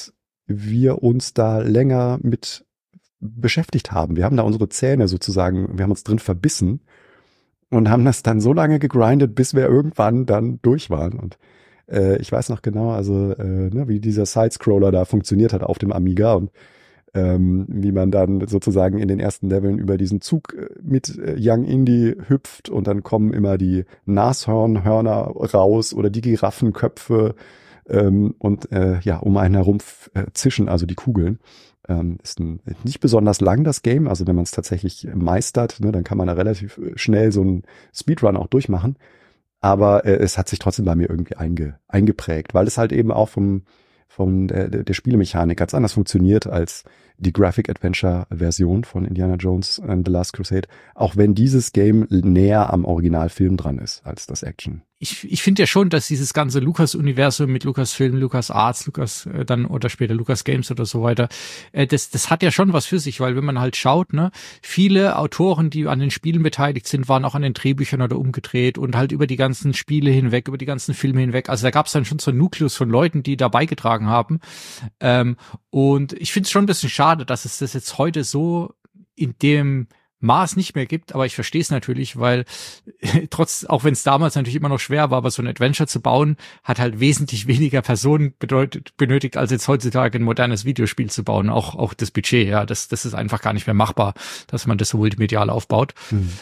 wir uns da länger mit beschäftigt haben. Wir haben da unsere Zähne sozusagen, wir haben uns drin verbissen und haben das dann so lange gegrindet, bis wir irgendwann dann durch waren. Und ich weiß noch genau, also wie dieser Sidescroller da funktioniert hat auf dem Amiga und wie man dann sozusagen in den ersten Leveln über diesen Zug mit Young Indy hüpft und dann kommen immer die Nashörner raus oder die Giraffenköpfe und um einen herum zischen also die Kugeln. Ist nicht besonders lang, das Game. Also wenn man es tatsächlich meistert, ne, dann kann man da relativ schnell so einen Speedrun auch durchmachen. Aber es hat sich trotzdem bei mir irgendwie eingeprägt, weil es halt eben auch von der Spielemechanik ganz anders funktioniert als die Graphic-Adventure-Version von Indiana Jones and the Last Crusade, auch wenn dieses Game näher am Originalfilm dran ist als das Action. Ich finde ja schon, dass dieses ganze Lucas-Universum mit Lucasfilm, LucasArts, dann oder später Lucas Games oder so weiter, das hat ja schon was für sich, weil wenn man halt schaut, ne, viele Autoren, die an den Spielen beteiligt sind, waren auch an den Drehbüchern oder umgedreht und halt über die ganzen Spiele hinweg, über die ganzen Filme hinweg. Also da gab es dann schon so einen Nukleus von Leuten, die da beigetragen haben. Und ich finde es schon ein bisschen schade, dass es das jetzt heute so in dem Maß nicht mehr gibt, aber ich verstehe es natürlich, weil auch wenn es damals natürlich immer noch schwer war, aber so ein Adventure zu bauen, hat halt wesentlich weniger Personen benötigt, als jetzt heutzutage ein modernes Videospiel zu bauen. Auch das Budget, ja, das ist einfach gar nicht mehr machbar, dass man das so multimedial aufbaut.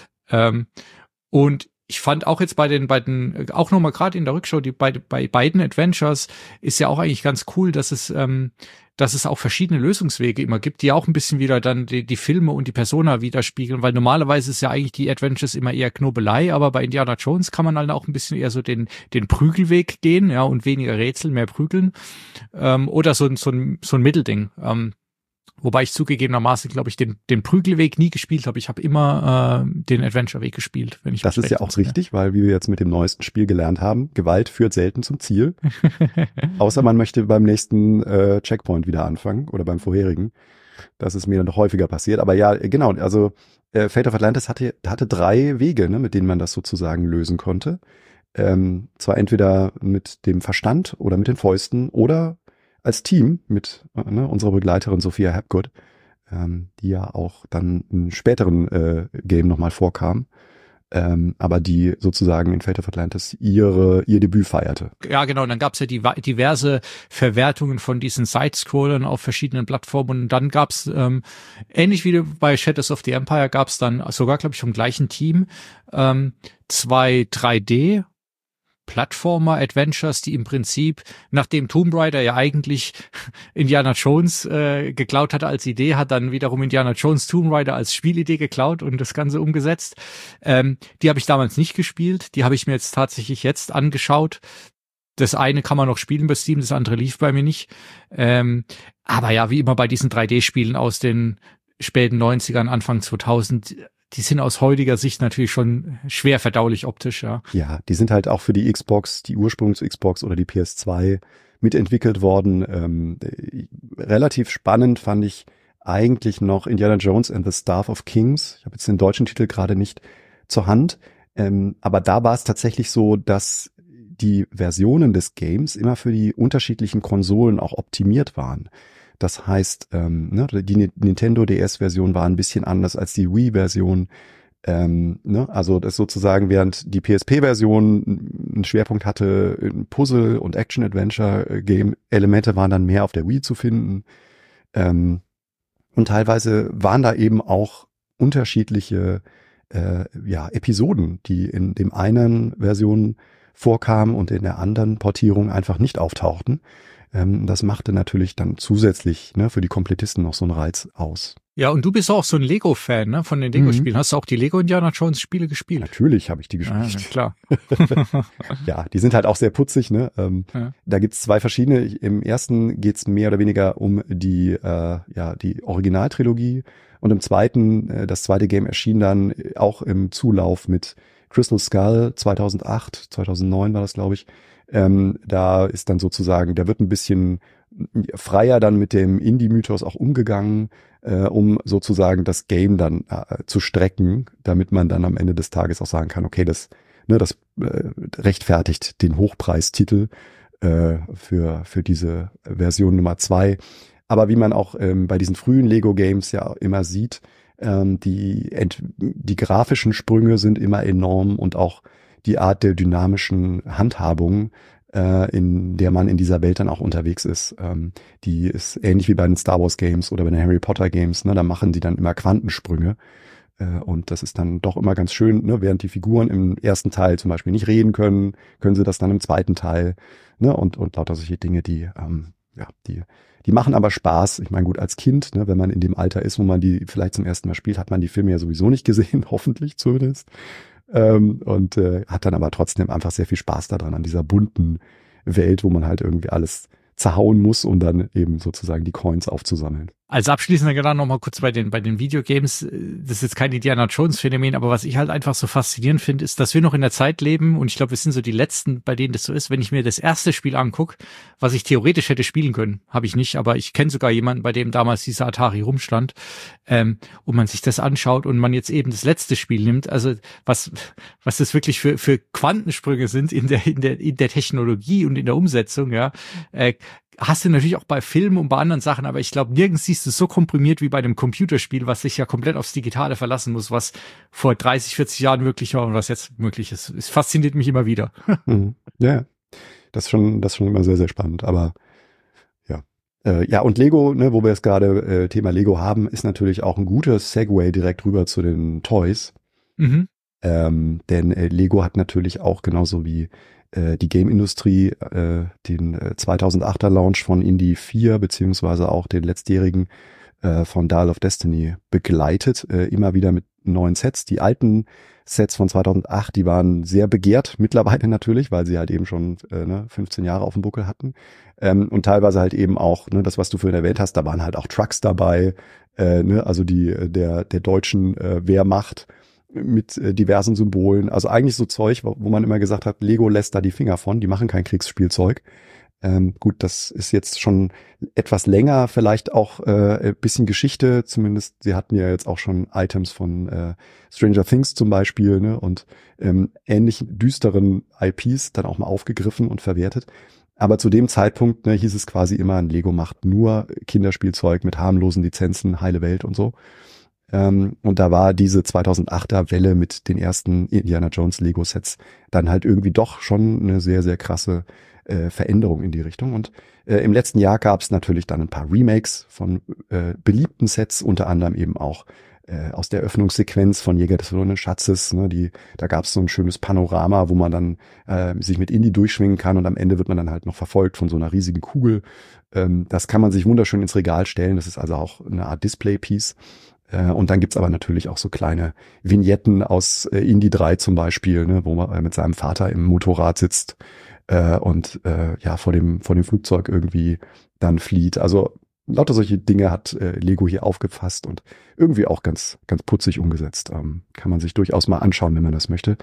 Und ich fand auch jetzt bei den beiden, auch nochmal gerade in der Rückschau, bei beiden Adventures ist ja auch eigentlich ganz cool, dass es auch verschiedene Lösungswege immer gibt, die auch ein bisschen wieder dann die Filme und die Persona widerspiegeln, weil normalerweise ist ja eigentlich die Adventures immer eher Knobelei, aber bei Indiana Jones kann man halt auch ein bisschen eher so den Prügelweg gehen, ja, und weniger Rätsel, mehr prügeln, oder so ein Mittelding. Wobei ich zugegebenermaßen, glaube ich, den Prügelweg nie gespielt habe. Ich habe immer den Adventure-Weg gespielt, wenn ich das ist ja auch richtig, weil wie wir jetzt mit dem neuesten Spiel gelernt haben, Gewalt führt selten zum Ziel. Außer man möchte beim nächsten Checkpoint wieder anfangen oder beim vorherigen. Das ist mir dann doch häufiger passiert. Aber ja, genau, also Fate of Atlantis hatte 3 Wege, ne, mit denen man das sozusagen lösen konnte. Zwar entweder mit dem Verstand oder mit den Fäusten oder als Team mit unserer Begleiterin Sophia Hapgood, die ja auch dann in späteren Game nochmal vorkam, aber die sozusagen in Fate of Atlantis ihr Debüt feierte. Ja, genau, und dann gab's ja diverse Verwertungen von diesen Side-Scrollern auf verschiedenen Plattformen und dann gab's ähnlich wie bei Shadows of the Empire gab's dann sogar, glaube ich, vom gleichen Team 2 3D Plattformer-Adventures, die im Prinzip, nachdem Tomb Raider ja eigentlich Indiana Jones geklaut hatte als Idee, hat dann wiederum Indiana Jones Tomb Raider als Spielidee geklaut und das Ganze umgesetzt. Die habe ich damals nicht gespielt, die habe ich mir jetzt tatsächlich angeschaut. Das eine kann man noch spielen bei Steam, das andere lief bei mir nicht. Aber ja, wie immer bei diesen 3D-Spielen aus den späten 90ern, Anfang 2000, die sind aus heutiger Sicht natürlich schon schwer verdaulich optisch, ja. Ja, die sind halt auch für die Xbox, die Ursprungs-Xbox oder die PS2 mitentwickelt worden. Relativ spannend fand ich eigentlich noch Indiana Jones and the Staff of Kings. Ich habe jetzt den deutschen Titel gerade nicht zur Hand. Aber da war es tatsächlich so, dass die Versionen des Games immer für die unterschiedlichen Konsolen auch optimiert waren. Das heißt, die Nintendo DS-Version war ein bisschen anders als die Wii-Version. Also das sozusagen, während die PSP-Version einen Schwerpunkt hatte, Puzzle- und Action-Adventure-Game-Elemente waren dann mehr auf der Wii zu finden. Und teilweise waren da eben auch unterschiedliche Episoden, die in dem einen Version vorkamen und in der anderen Portierung einfach nicht auftauchten. Das machte natürlich dann zusätzlich für die Komplettisten noch so einen Reiz aus. Ja, und du bist auch so ein Lego-Fan, ne, von den Lego-Spielen. Hast du auch die Lego-Indiana-Jones-Spiele gespielt? Natürlich habe ich die gespielt. Ja, klar. Ja, die sind halt auch sehr putzig, ne. Da gibt's 2 verschiedene. Im ersten geht's mehr oder weniger um die Originaltrilogie. Und im zweiten, das zweite Game erschien dann auch im Zulauf mit Crystal Skull 2008, 2009 war das, glaube ich. Da ist dann sozusagen, da wird ein bisschen freier dann mit dem Indie-Mythos auch umgegangen, um sozusagen das Game dann zu strecken, damit man dann am Ende des Tages auch sagen kann, okay, das rechtfertigt den Hochpreistitel. für diese Version Nummer 2. Aber wie man auch bei diesen frühen Lego-Games ja immer sieht, die grafischen Sprünge sind immer enorm und auch die Art der dynamischen Handhabung, in der man in dieser Welt dann auch unterwegs ist. Die ist ähnlich wie bei den Star Wars Games oder bei den Harry Potter Games, ne? Da machen die dann immer Quantensprünge. Und das ist dann doch immer ganz schön, ne? Während die Figuren im ersten Teil zum Beispiel nicht reden können, können sie das dann im zweiten Teil, ne? Und lauter solche Dinge, die machen aber Spaß. Ich meine, gut, als Kind, ne, wenn man in dem Alter ist, wo man die vielleicht zum ersten Mal spielt, hat man die Filme ja sowieso nicht gesehen, hoffentlich zumindest. Hat dann aber trotzdem einfach sehr viel Spaß daran, an dieser bunten Welt, wo man halt irgendwie alles zerhauen muss, um dann eben sozusagen die Coins aufzusammeln. Als abschließender Gedanke noch mal kurz bei den Videogames. Das ist jetzt kein Indiana Jones Phänomen, aber was ich halt einfach so faszinierend finde, ist, dass wir noch in der Zeit leben und ich glaube, wir sind so die Letzten, bei denen das so ist. Wenn ich mir das erste Spiel angucke, was ich theoretisch hätte spielen können, habe ich nicht, aber ich kenne sogar jemanden, bei dem damals dieser Atari rumstand, und man sich das anschaut und man jetzt eben das letzte Spiel nimmt, also was das wirklich für Quantensprünge sind in der Technologie und in der Umsetzung, ja, hast du natürlich auch bei Filmen und bei anderen Sachen, aber ich glaube, nirgends siehst du es so komprimiert wie bei dem Computerspiel, was sich ja komplett aufs Digitale verlassen muss, was vor 30, 40 Jahren möglich war und was jetzt möglich ist. Es fasziniert mich immer wieder. Ja, das ist schon immer sehr, sehr spannend, aber ja. Ja, und Lego, ne, wo wir jetzt gerade Thema Lego haben, ist natürlich auch ein guter Segway direkt rüber zu den Toys. Mhm. Denn Lego hat natürlich auch genauso wie die Game-Industrie den 2008er Launch von Indy 4 beziehungsweise auch den letztjährigen von Dial of Destiny begleitet, immer wieder mit neuen Sets. Die alten Sets von 2008, die waren sehr begehrt mittlerweile natürlich, weil sie halt eben schon 15 Jahre auf dem Buckel hatten. Und teilweise halt eben auch, ne, das, was du vorhin erwähnt hast, da waren halt auch Trucks dabei, also der deutschen Wehrmacht mit diversen Symbolen. Also eigentlich so Zeug, wo man immer gesagt hat, Lego lässt da die Finger von, die machen kein Kriegsspielzeug. Gut, das ist jetzt schon etwas länger, vielleicht auch ein bisschen Geschichte, zumindest sie hatten ja jetzt auch schon Items von Stranger Things zum Beispiel, ne, und ähnlichen düsteren IPs dann auch mal aufgegriffen und verwertet. Aber zu dem Zeitpunkt, ne, hieß es quasi immer, Lego macht nur Kinderspielzeug mit harmlosen Lizenzen, heile Welt und so. Und da war diese 2008er Welle mit den ersten Indiana Jones Lego Sets dann halt irgendwie doch schon eine sehr, sehr krasse Veränderung in die Richtung. Und im letzten Jahr gab es natürlich dann ein paar Remakes von beliebten Sets, unter anderem eben auch aus der Öffnungssequenz von Jäger des verlorenen Schatzes. Ne, da gab es so ein schönes Panorama, wo man dann sich mit Indy durchschwingen kann und am Ende wird man dann halt noch verfolgt von so einer riesigen Kugel. Das kann man sich wunderschön ins Regal stellen. Das ist also auch eine Art Display-Piece. Und dann gibt's aber natürlich auch so kleine Vignetten aus Indy 3 zum Beispiel, ne, wo man mit seinem Vater im Motorrad sitzt und vor dem Flugzeug irgendwie dann flieht. Also lauter solche Dinge hat Lego hier aufgefasst und irgendwie auch ganz, ganz putzig umgesetzt. Kann man sich durchaus mal anschauen, wenn man das möchte.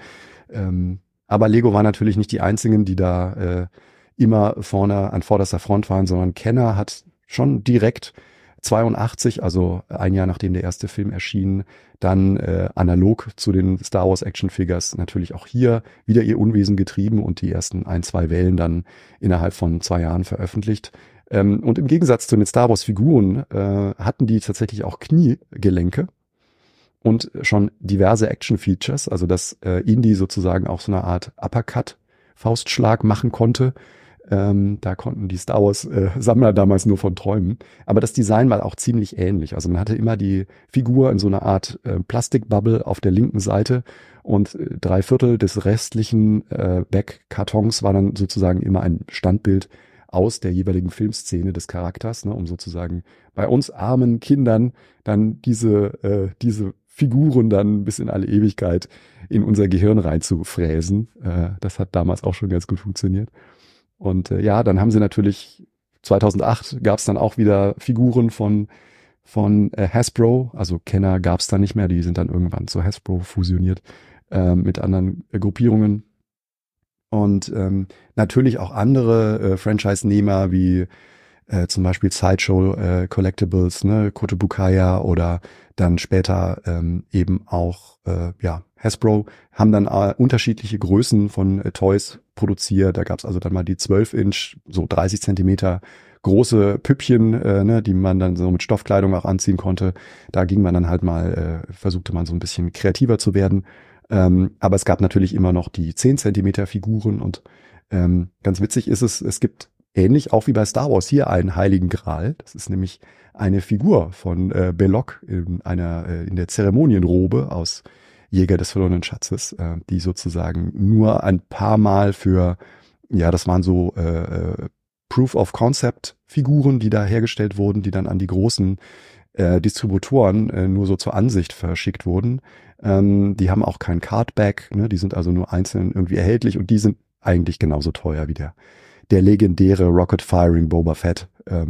Aber Lego war natürlich nicht die einzigen, die da immer vorne an vorderster Front waren, sondern Kenner hat schon direkt 82, also ein Jahr nachdem der erste Film erschien, dann analog zu den Star Wars Action Figures natürlich auch hier wieder ihr Unwesen getrieben und die ersten 1-2 Wellen dann innerhalb von 2 Jahren veröffentlicht. Und im Gegensatz zu den Star Wars Figuren hatten die tatsächlich auch Kniegelenke und schon diverse Action Features, also dass Indy sozusagen auch so eine Art Uppercut Faustschlag machen konnte. Da konnten die Star Wars Sammler damals nur von träumen. Aber das Design war auch ziemlich ähnlich. Also man hatte immer die Figur in so einer Art Plastikbubble auf der linken Seite und 3/4 des restlichen Backkartons war dann sozusagen immer ein Standbild aus der jeweiligen Filmszene des Charakters, ne, um sozusagen bei uns armen Kindern dann diese Figuren dann bis in alle Ewigkeit in unser Gehirn reinzufräsen. Das hat damals auch schon ganz gut funktioniert. Und dann haben sie natürlich 2008 gab es dann auch wieder Figuren von Hasbro, also Kenner gab es da nicht mehr, die sind dann irgendwann zu Hasbro fusioniert mit anderen Gruppierungen. Und natürlich auch andere Franchise-Nehmer wie zum Beispiel Sideshow Collectibles, ne, Kotobukaya oder dann später eben auch Hasbro haben dann unterschiedliche Größen von Toys produziert. Da gab's also dann mal die 12-Inch, so 30 Zentimeter große Püppchen, ne, die man dann so mit Stoffkleidung auch anziehen konnte. Da ging man dann halt mal, versuchte man so ein bisschen kreativer zu werden. Aber es gab natürlich immer noch die 10 Zentimeter Figuren und ganz witzig ist es gibt ähnlich auch wie bei Star Wars hier einen Heiligen Gral. Das ist nämlich eine Figur von Belloq in der Zeremonienrobe aus Jäger des verlorenen Schatzes, die sozusagen nur ein paar Mal das waren so Proof-of-Concept-Figuren, die da hergestellt wurden, die dann an die großen Distributoren nur so zur Ansicht verschickt wurden. Die haben auch kein Cardback, ne? Die sind also nur einzeln irgendwie erhältlich und die sind eigentlich genauso teuer wie der legendäre Rocket Firing Boba Fett.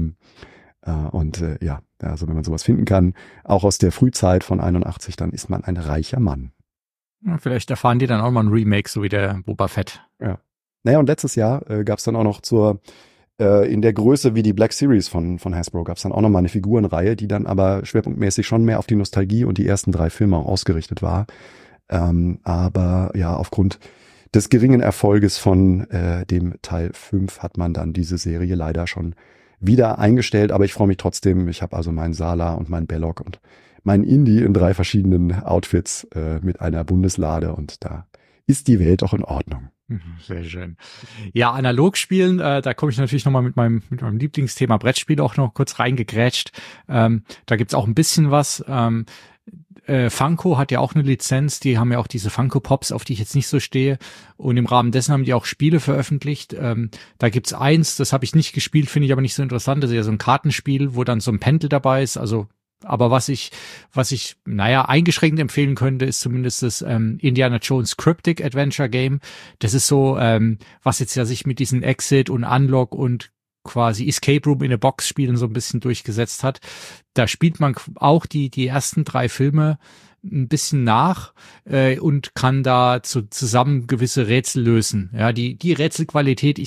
Also wenn man sowas finden kann, auch aus der Frühzeit von 81, dann ist man ein reicher Mann. Ja, vielleicht erfahren die dann auch mal ein Remake, so wie der Boba Fett. Ja. Naja, und letztes Jahr gab es dann auch noch in der Größe wie die Black Series von Hasbro gab es dann auch noch mal eine Figurenreihe, die dann aber schwerpunktmäßig schon mehr auf die Nostalgie und die ersten 3 Filme auch ausgerichtet war. Aber ja, aufgrund des geringen Erfolges von dem Teil 5 hat man dann diese Serie leider schon wieder eingestellt. Aber ich freue mich trotzdem. Ich habe also meinen Sala und meinen Belloq und meinen Indy in 3 verschiedenen Outfits mit einer Bundeslade und da ist die Welt auch in Ordnung. Sehr schön. Ja, analog spielen, da komme ich natürlich nochmal mit meinem Lieblingsthema Brettspiel auch noch kurz reingegrätscht. Da gibt's auch ein bisschen was. Funko hat ja auch eine Lizenz, die haben ja auch diese Funko Pops, auf die ich jetzt nicht so stehe. Und im Rahmen dessen haben die auch Spiele veröffentlicht. Da gibt's eins, das habe ich nicht gespielt, finde ich aber nicht so interessant. Das ist ja so ein Kartenspiel, wo dann so ein Pendel dabei ist, also aber was ich eingeschränkt empfehlen könnte, ist zumindest das Indiana Jones Cryptic Adventure Game. Das ist so, was jetzt ja sich mit diesen Exit und Unlock und quasi Escape Room in a Box Spielen so ein bisschen durchgesetzt hat. Da spielt man auch die ersten 3 Filme ein bisschen nach und kann da zusammen gewisse Rätsel lösen. Ja, die Rätselqualität,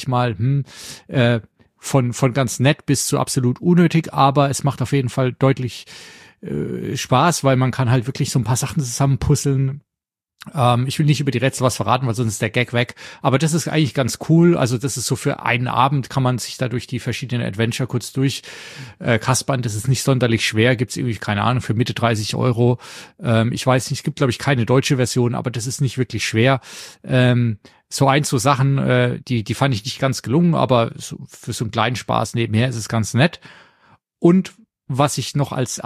von ganz nett bis zu absolut unnötig, aber es macht auf jeden Fall deutlich Spaß, weil man kann halt wirklich so ein paar Sachen zusammenpuzzeln. Ich will nicht über die Rätsel was verraten, weil sonst ist der Gag weg. Aber das ist eigentlich ganz cool. Also das ist so für einen Abend, kann man sich da durch die verschiedenen Adventure kurz kaspern. Das ist nicht sonderlich schwer. Gibt's irgendwie, keine Ahnung, für Mitte 30 Euro. Ich weiß nicht, es gibt, glaube ich, keine deutsche Version, aber das ist nicht wirklich schwer. So Sachen, die fand ich nicht ganz gelungen, aber für so einen kleinen Spaß nebenher ist es ganz nett. Und was ich noch als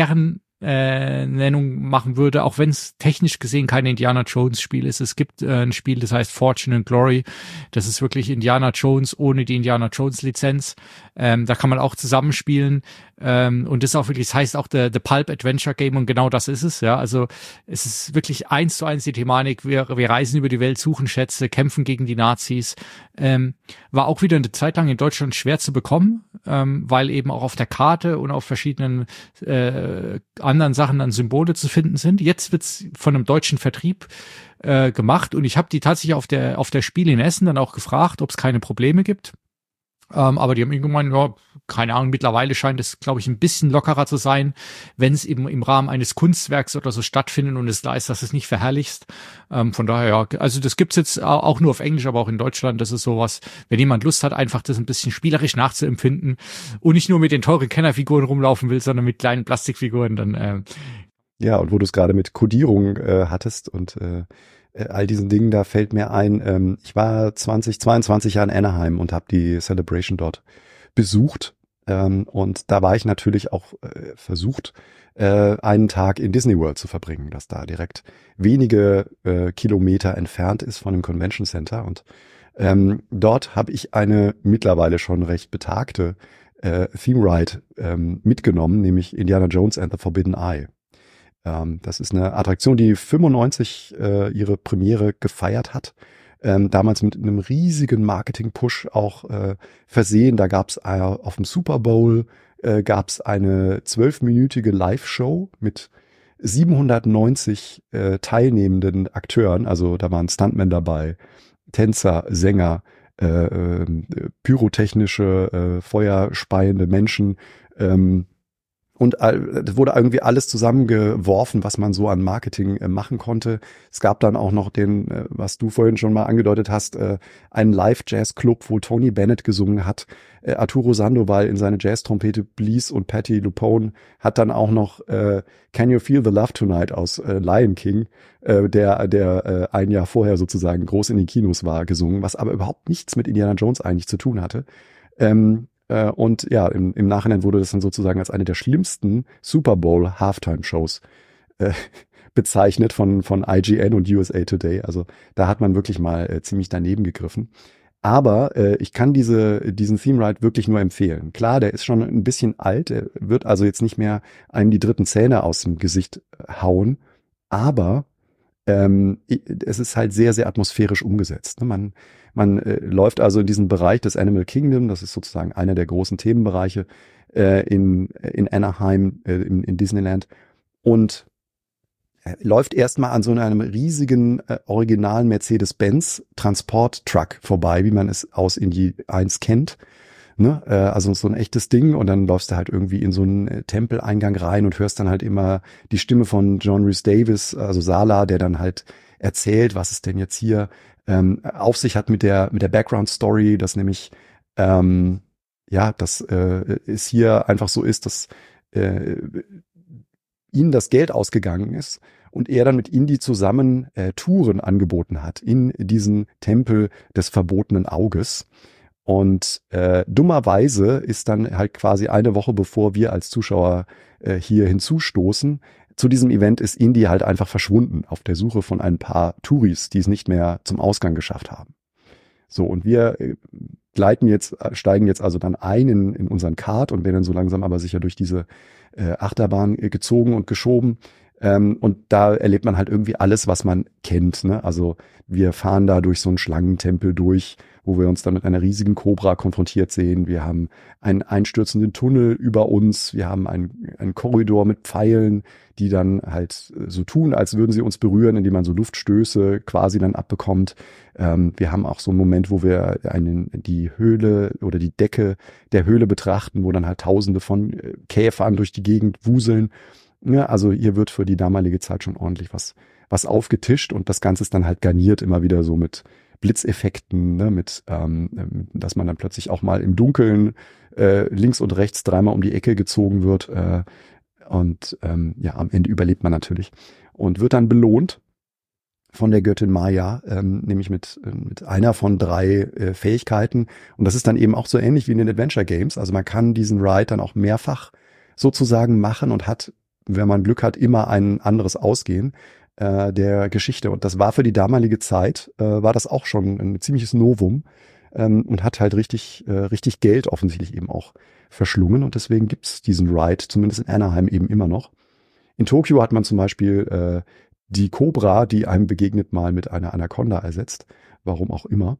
Nennung machen würde, auch wenn es technisch gesehen kein Indiana Jones Spiel ist. Es gibt ein Spiel, das heißt Fortune and Glory. Das ist wirklich Indiana Jones ohne die Indiana Jones Lizenz. Da kann man auch zusammenspielen. Und das ist auch wirklich, das heißt auch The Pulp Adventure Game und genau das ist es. Ja, also es ist wirklich 1:1 die Thematik. Wir reisen über die Welt, suchen Schätze, kämpfen gegen die Nazis. War auch wieder eine Zeit lang in Deutschland schwer zu bekommen, weil eben auch auf der Karte und auf verschiedenen anderen Sachen dann Symbole zu finden sind. Jetzt wird's von einem deutschen Vertrieb gemacht und ich habe die tatsächlich auf der Spiel in Essen dann auch gefragt, ob es keine Probleme gibt. Aber die haben irgendwann, ja, keine Ahnung, mittlerweile scheint es, glaube ich, ein bisschen lockerer zu sein, wenn es eben im Rahmen eines Kunstwerks oder so stattfindet und es da ist, dass es nicht verherrlichst. Von daher, ja, also das gibt's jetzt auch nur auf Englisch, aber auch in Deutschland. Das ist sowas, wenn jemand Lust hat, einfach das ein bisschen spielerisch nachzuempfinden und nicht nur mit den teuren Kennerfiguren rumlaufen will, sondern mit kleinen Plastikfiguren, dann Ja, und wo du es gerade mit Kodierung hattest und all diesen Dingen, da fällt mir ein, ich war 2022 in Anaheim und habe die Celebration dort besucht. Und da war ich natürlich auch versucht, einen Tag in Disney World zu verbringen, das da direkt wenige Kilometer entfernt ist von dem Convention Center. Und dort habe ich eine mittlerweile schon recht betagte Theme Ride mitgenommen, nämlich Indiana Jones and the Forbidden Eye. Das ist eine Attraktion, die 95 ihre Premiere gefeiert hat. Damals mit einem riesigen Marketing-Push auch versehen. Da gab es auf dem Super Bowl gab's eine 12-minütige Live-Show mit 790 teilnehmenden Akteuren. Also da waren Stuntmen dabei, Tänzer, Sänger, pyrotechnische, feuerspeiende Menschen, und wurde irgendwie alles zusammengeworfen, was man so an Marketing machen konnte. Es gab dann auch noch den, was du vorhin schon mal angedeutet hast, einen Live-Jazz-Club, wo Tony Bennett gesungen hat. Arturo Sandoval in seine Jazz-Trompete blies und Patti LuPone hat dann auch noch Can You Feel the Love Tonight aus Lion King, der ein Jahr vorher sozusagen groß in den Kinos war, gesungen, was aber überhaupt nichts mit Indiana Jones eigentlich zu tun hatte. Und ja, im Nachhinein wurde das dann sozusagen als eine der schlimmsten Super Bowl Halftime-Shows bezeichnet von IGN und USA Today. Also da hat man wirklich mal ziemlich daneben gegriffen. Aber ich kann diesen Theme Ride wirklich nur empfehlen. Klar, der ist schon ein bisschen alt, er wird also jetzt nicht mehr einem die dritten Zähne aus dem Gesicht hauen, aber es ist halt sehr, sehr atmosphärisch umgesetzt. Ne? Man läuft also in diesen Bereich des Animal Kingdom, das ist sozusagen einer der großen Themenbereiche in Anaheim, in Disneyland, und läuft erstmal an so einem riesigen originalen Mercedes-Benz Transport-Truck vorbei, wie man es aus Indy 1 kennt. Ne? Also so ein echtes Ding, und dann läufst du halt irgendwie in so einen Tempeleingang rein und hörst dann halt immer die Stimme von John Rhys Davis, also Sala, der dann halt erzählt, was es denn jetzt hier auf sich hat mit der Background-Story, dass nämlich dass es hier einfach so ist, dass ihnen das Geld ausgegangen ist und er dann mit Indy zusammen Touren angeboten hat in diesen Tempel des verbotenen Auges. Und dummerweise ist dann halt quasi eine Woche, bevor wir als Zuschauer hier hinzustoßen, zu diesem Event ist Indy halt einfach verschwunden auf der Suche von ein paar Touris, die es nicht mehr zum Ausgang geschafft haben. So, und wir steigen jetzt also dann ein in unseren Kart und werden dann so langsam aber sicher durch diese Achterbahn gezogen und geschoben. Und da erlebt man halt irgendwie alles, was man kennt. Ne? Also wir fahren da durch so einen Schlangentempel durch, wo wir uns dann mit einer riesigen Kobra konfrontiert sehen. Wir haben einen einstürzenden Tunnel über uns. Wir haben einen Korridor mit Pfeilen, die dann halt so tun, als würden sie uns berühren, indem man so Luftstöße quasi dann abbekommt. Wir haben auch so einen Moment, wo wir die Höhle oder die Decke der Höhle betrachten, wo dann halt Tausende von Käfern durch die Gegend wuseln. Ja, also hier wird für die damalige Zeit schon ordentlich was aufgetischt, und das Ganze ist dann halt garniert immer wieder so mit Blitzeffekten, ne, dass man dann plötzlich auch mal im Dunkeln links und rechts dreimal um die Ecke gezogen wird, und am Ende überlebt man natürlich und wird dann belohnt von der Göttin Maya, nämlich mit einer von 3 Fähigkeiten, und das ist dann eben auch so ähnlich wie in den Adventure Games. Also man kann diesen Ride dann auch mehrfach sozusagen machen und hat, wenn man Glück hat, immer ein anderes Ausgehen der Geschichte. Und das war für die damalige Zeit, war das auch schon ein ziemliches Novum, und hat halt richtig Geld offensichtlich eben auch verschlungen. Und deswegen gibt's diesen Ride, zumindest in Anaheim, eben immer noch. In Tokio hat man zum Beispiel die Cobra, die einem begegnet, mal mit einer Anaconda ersetzt. Warum auch immer.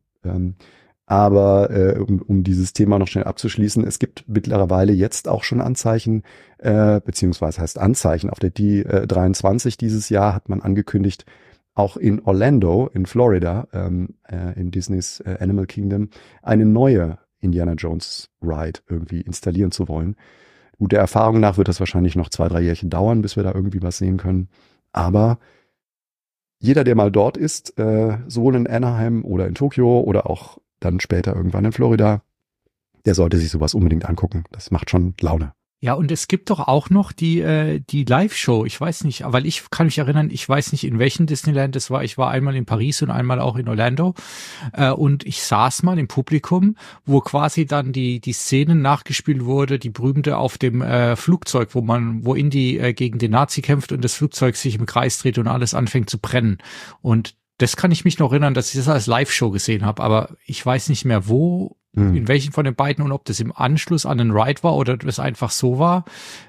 Aber um dieses Thema noch schnell abzuschließen, es gibt mittlerweile jetzt auch schon Anzeichen, beziehungsweise heißt Anzeichen, auf der D23 dieses Jahr hat man angekündigt, auch in Orlando, in Florida, in Disneys Animal Kingdom, eine neue Indiana Jones Ride irgendwie installieren zu wollen. Gut, der Erfahrung nach wird das wahrscheinlich noch 2-3 Jährchen dauern, bis wir da irgendwie was sehen können. Aber jeder, der mal dort ist, sowohl in Anaheim oder in Tokio oder auch dann später irgendwann in Florida, der sollte sich sowas unbedingt angucken. Das macht schon Laune. Ja, und es gibt doch auch noch die Live-Show. Ich weiß nicht, weil ich kann mich erinnern, ich weiß nicht, in welchem Disneyland es war. Ich war einmal in Paris und einmal auch in Orlando. Und ich saß mal im Publikum, wo quasi dann die Szenen nachgespielt wurde, die berühmte auf dem Flugzeug, wo Indy gegen den Nazi kämpft und das Flugzeug sich im Kreis dreht und alles anfängt zu brennen. Und das kann ich mich noch erinnern, dass ich das als Live-Show gesehen habe, aber ich weiß nicht mehr wo, in welchen von den beiden, und ob das im Anschluss an den Ride war oder das einfach so war.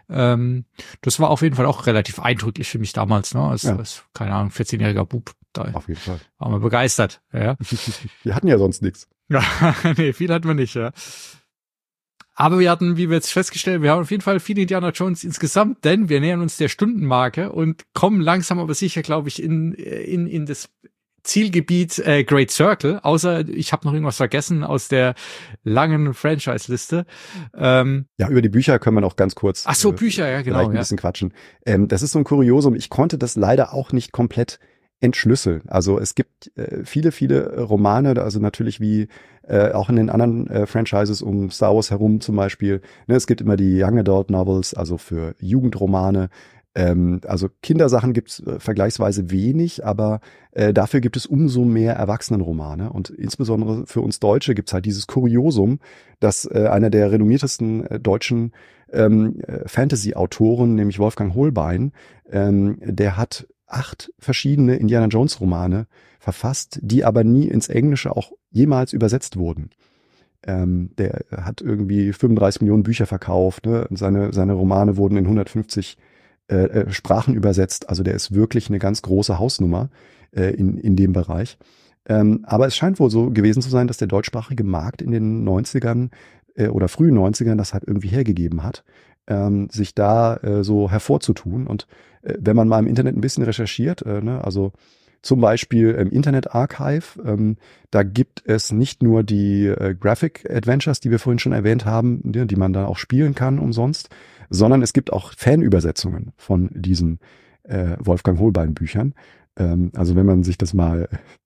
Das war auf jeden Fall auch relativ eindrücklich für mich damals, ne? Als keine Ahnung, 14-jähriger Bub. Da auf jeden Fall. Waren wir begeistert, ja. Wir hatten ja sonst nichts. Ja, nee, viel hatten wir nicht, ja. Aber wir hatten, wie wir jetzt festgestellt, wir haben auf jeden Fall viele Indiana Jones insgesamt, denn wir nähern uns der Stundenmarke und kommen langsam aber sicher, glaube ich, in Zielgebiet Great Circle, außer ich habe noch irgendwas vergessen aus der langen Franchise-Liste. Ja, über die Bücher können wir noch ganz kurz Ach so, Bücher, ja, genau. Vielleicht ein bisschen quatschen. Das ist so ein Kuriosum. Ich konnte das leider auch nicht komplett entschlüsseln. Also es gibt viele, viele Romane, also natürlich wie auch in den anderen Franchises um Star Wars herum zum Beispiel. Ne, es gibt immer die Young Adult Novels, also für Jugendromane. Also Kindersachen gibt's vergleichsweise wenig, aber dafür gibt es umso mehr Erwachsenenromane. Und insbesondere für uns Deutsche gibt's halt dieses Kuriosum, dass einer der renommiertesten deutschen Fantasy-Autoren, nämlich Wolfgang Hohlbein, der hat 8 verschiedene Indiana Jones Romane verfasst, die aber nie ins Englische auch jemals übersetzt wurden. Der hat irgendwie 35 Millionen Bücher verkauft, ne? Seine Romane wurden in 150 Sprachen übersetzt. Also der ist wirklich eine ganz große Hausnummer in dem Bereich. Aber es scheint wohl so gewesen zu sein, dass der deutschsprachige Markt in den 90ern oder frühen 90ern das halt irgendwie hergegeben hat, sich da so hervorzutun. Und wenn man mal im Internet ein bisschen recherchiert, ne, also zum Beispiel im Internet Archive, da gibt es nicht nur die Graphic Adventures, die wir vorhin schon erwähnt haben, die man dann auch spielen kann umsonst, sondern es gibt auch Fanübersetzungen von diesen Wolfgang Hohlbein Büchern. Also wenn man sich das mal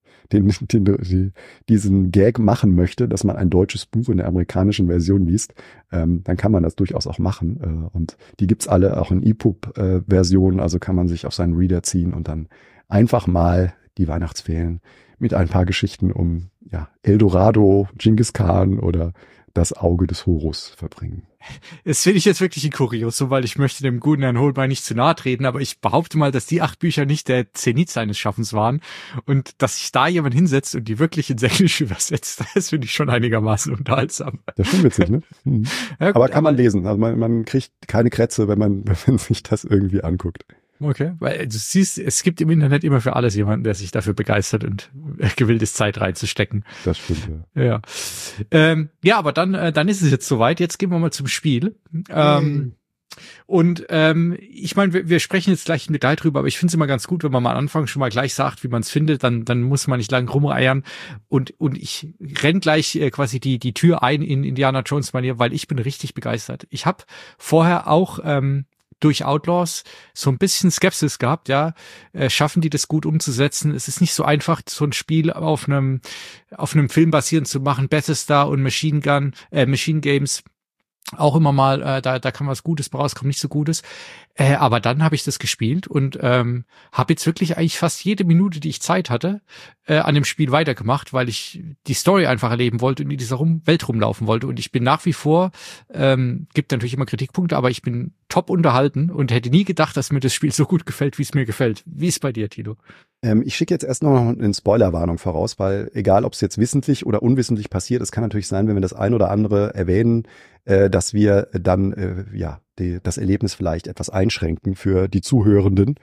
diesen Gag machen möchte, dass man ein deutsches Buch in der amerikanischen Version liest, dann kann man das durchaus auch machen. Und die gibt's alle auch in EPUB-Versionen, also kann man sich auf seinen Reader ziehen und dann einfach mal die Weihnachtsferien mit ein paar Geschichten um Eldorado, Genghis Khan oder das Auge des Horus verbringen. Das finde ich jetzt wirklich ein Kuriosum, weil ich möchte dem guten Herrn Hohlbein nicht zu nahe treten, aber ich behaupte mal, dass die 8 Bücher nicht der Zenit seines Schaffens waren und dass sich da jemand hinsetzt und die wirklich ins Englische übersetzt, das finde ich schon einigermaßen unterhaltsam. Das ist schon witzig, ne? Mhm. Ja, gut, aber kann man lesen. Also man kriegt keine Krätze, wenn man sich das irgendwie anguckt. Okay, weil du siehst, es gibt im Internet immer für alles jemanden, der sich dafür begeistert und gewillt ist, Zeit reinzustecken. Das stimmt, ja. Ja, aber dann ist es jetzt soweit. Jetzt gehen wir mal zum Spiel. Und ich meine, wir sprechen jetzt gleich im Detail drüber, aber ich finde es immer ganz gut, wenn man mal am Anfang schon mal gleich sagt, wie man es findet, dann muss man nicht lang rumeiern. Und ich renn gleich quasi die Tür ein in Indiana Jones Manier, weil ich bin richtig begeistert. Ich habe vorher auch durch Outlaws so ein bisschen Skepsis gehabt, ja, schaffen die das gut umzusetzen? Es ist nicht so einfach, so ein Spiel auf einem Film basierend zu machen. Bethesda und Machine Games auch immer mal, da kann was Gutes rauskommen, nicht so Gutes. Aber dann habe ich das gespielt und habe jetzt wirklich eigentlich fast jede Minute, die ich Zeit hatte, an dem Spiel weitergemacht, weil ich die Story einfach erleben wollte und in dieser Welt rumlaufen wollte. Und ich bin nach wie vor, gibt natürlich immer Kritikpunkte, aber ich bin top unterhalten und hätte nie gedacht, dass mir das Spiel so gut gefällt, wie es mir gefällt. Wie ist bei dir, Tilo? Ich schicke jetzt erst noch eine Spoilerwarnung voraus, weil egal, ob es jetzt wissentlich oder unwissentlich passiert, es kann natürlich sein, wenn wir das ein oder andere erwähnen, dass wir dann das Erlebnis vielleicht etwas einschränken für die Zuhörenden.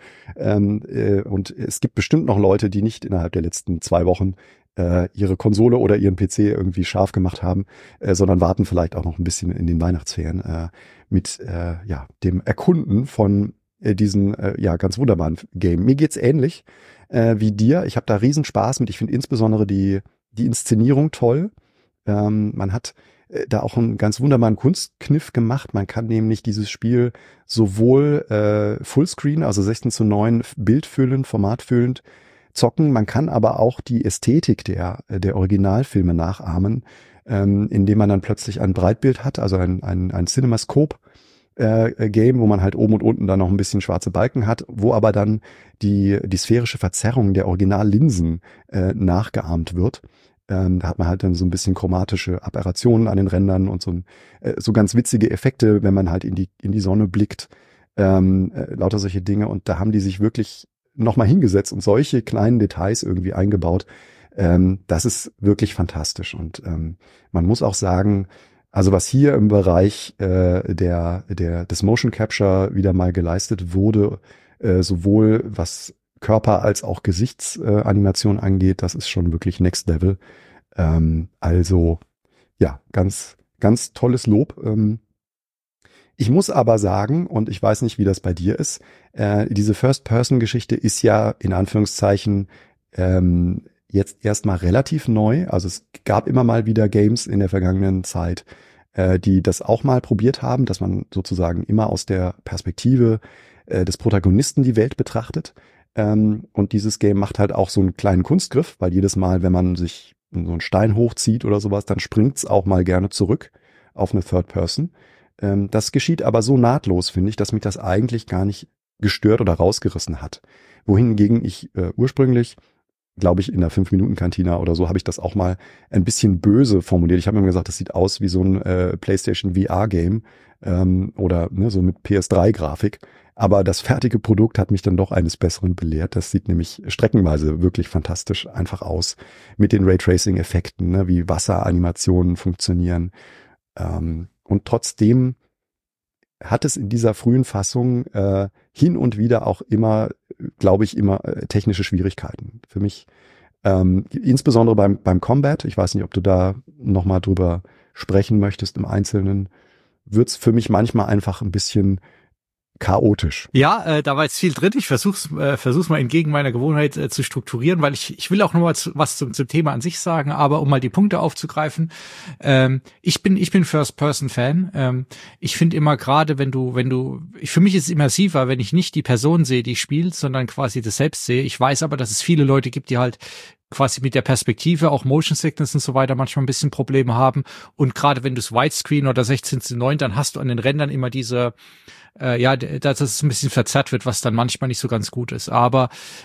Und es gibt bestimmt noch Leute, die nicht innerhalb der letzten 2 Wochen ihre Konsole oder ihren PC irgendwie scharf gemacht haben, sondern warten vielleicht auch noch ein bisschen in den Weihnachtsferien mit dem Erkunden von diesen ganz wunderbaren Game. Mir geht's ähnlich wie dir. Ich habe da riesen Spaß mit. Ich finde insbesondere die Inszenierung toll. Man hat da auch einen ganz wunderbaren Kunstkniff gemacht. Man kann nämlich dieses Spiel sowohl Fullscreen, also 16:9 bildfüllend, formatfüllend zocken. Man kann aber auch die Ästhetik der Originalfilme nachahmen, indem man dann plötzlich ein Breitbild hat, also ein CinemaScope Game, wo man halt oben und unten dann noch ein bisschen schwarze Balken hat, wo aber dann die sphärische Verzerrung der Originallinsen nachgeahmt wird. Da hat man halt dann so ein bisschen chromatische Aberrationen an den Rändern und so ganz witzige Effekte, wenn man halt in die Sonne blickt, lauter solche Dinge. Und da haben die sich wirklich nochmal hingesetzt und solche kleinen Details irgendwie eingebaut. Das ist wirklich fantastisch. Und man muss auch sagen, also was hier im Bereich des Motion Capture wieder mal geleistet wurde, sowohl was Körper- als auch Gesichtsanimation angeht, das ist schon wirklich Next Level. Also ja, ganz, ganz tolles Lob. Ich muss aber sagen, und ich weiß nicht, wie das bei dir ist, diese First-Person-Geschichte ist ja in Anführungszeichen jetzt erstmal relativ neu. Also es gab immer mal wieder Games in der vergangenen Zeit, die das auch mal probiert haben, dass man sozusagen immer aus der Perspektive des Protagonisten die Welt betrachtet. Und dieses Game macht halt auch so einen kleinen Kunstgriff, weil jedes Mal, wenn man sich so einen Stein hochzieht oder sowas, dann springt's auch mal gerne zurück auf eine Third Person. Das geschieht aber so nahtlos, finde ich, dass mich das eigentlich gar nicht gestört oder rausgerissen hat. Wohingegen ich ursprünglich, glaube ich, in der 5-Minuten-Kantina oder so, habe ich das auch mal ein bisschen böse formuliert. Ich habe mir gesagt, das sieht aus wie so ein PlayStation VR-Game oder so mit PS3-Grafik. Aber das fertige Produkt hat mich dann doch eines Besseren belehrt. Das sieht nämlich streckenweise wirklich fantastisch einfach aus mit den Raytracing-Effekten, ne, wie Wasseranimationen funktionieren. Und trotzdem hat es in dieser frühen Fassung hin und wieder auch immer, glaube ich, technische Schwierigkeiten. Für mich, insbesondere beim Combat, ich weiß nicht, ob du da nochmal drüber sprechen möchtest im Einzelnen, wird's für mich manchmal einfach ein bisschen chaotisch. Ja, da war jetzt viel drin. Ich versuch's mal entgegen meiner Gewohnheit zu strukturieren, weil ich will auch noch mal was zum Thema an sich sagen, aber um mal die Punkte aufzugreifen. Ich bin First-Person-Fan. Ich finde immer gerade, für mich ist es immersiver, wenn ich nicht die Person sehe, die spielt, sondern quasi das selbst sehe. Ich weiß aber, dass es viele Leute gibt, die halt quasi mit der Perspektive, auch Motion Sickness und so weiter, manchmal ein bisschen Probleme haben. Und gerade wenn du es Widescreen oder 16:9, dann hast du an den Rändern immer diese dass es ein bisschen verzerrt wird, was dann manchmal nicht so ganz gut ist. Aber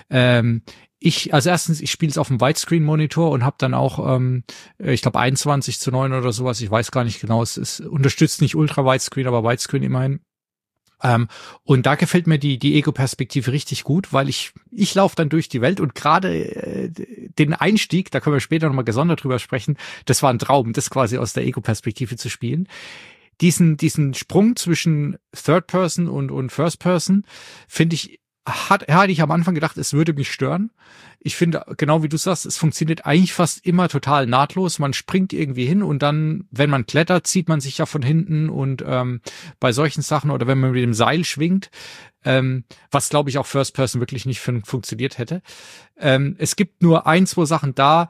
erstens, ich spiele es auf dem Widescreen-Monitor und habe dann auch, ich glaube 21:9 oder sowas, ich weiß gar nicht genau, es unterstützt nicht Ultra-Widescreen, aber Widescreen immerhin. Und da gefällt mir die Ego-Perspektive richtig gut, weil ich laufe dann durch die Welt und gerade den Einstieg, da können wir später nochmal gesondert drüber sprechen, das war ein Traum, das quasi aus der Ego-Perspektive zu spielen. Diesen Sprung zwischen Third Person und First Person, finde ich, hatte ich am Anfang gedacht, es würde mich stören. Ich finde, genau wie du sagst, es funktioniert eigentlich fast immer total nahtlos. Man springt irgendwie hin und dann, wenn man klettert, zieht man sich ja von hinten und bei solchen Sachen oder wenn man mit dem Seil schwingt, was glaube ich auch First Person wirklich nicht funktioniert hätte. Es gibt nur 2 Sachen da,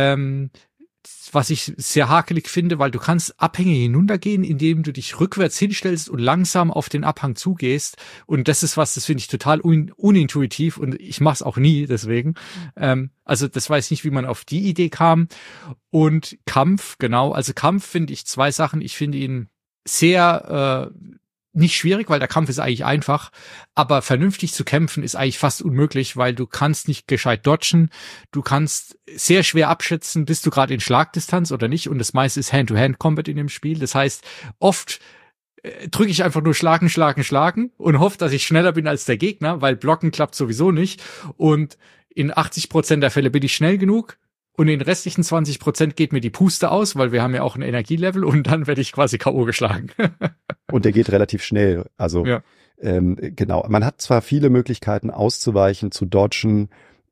was ich sehr hakelig finde, weil du kannst Abhänge hinuntergehen, indem du dich rückwärts hinstellst und langsam auf den Abhang zugehst. Und das ist das finde ich total unintuitiv und ich mache es auch nie deswegen. Also das weiß ich nicht, wie man auf die Idee kam. Und Kampf, genau. Also Kampf finde ich 2 Sachen. Ich finde ihn sehr nicht schwierig, weil der Kampf ist eigentlich einfach, aber vernünftig zu kämpfen ist eigentlich fast unmöglich, weil du kannst nicht gescheit dodgen, du kannst sehr schwer abschätzen, bist du gerade in Schlagdistanz oder nicht und das meiste ist Hand-to-Hand-Combat in dem Spiel, das heißt, oft drücke ich einfach nur schlagen und hoffe, dass ich schneller bin als der Gegner, weil blocken klappt sowieso nicht und in 80% der Fälle bin ich schnell genug. Und in den restlichen 20% geht mir die Puste aus, weil wir haben ja auch ein Energielevel und dann werde ich quasi K.O. geschlagen. Und der geht relativ schnell. Also ja. Genau. Man hat zwar viele Möglichkeiten auszuweichen, zu dodgen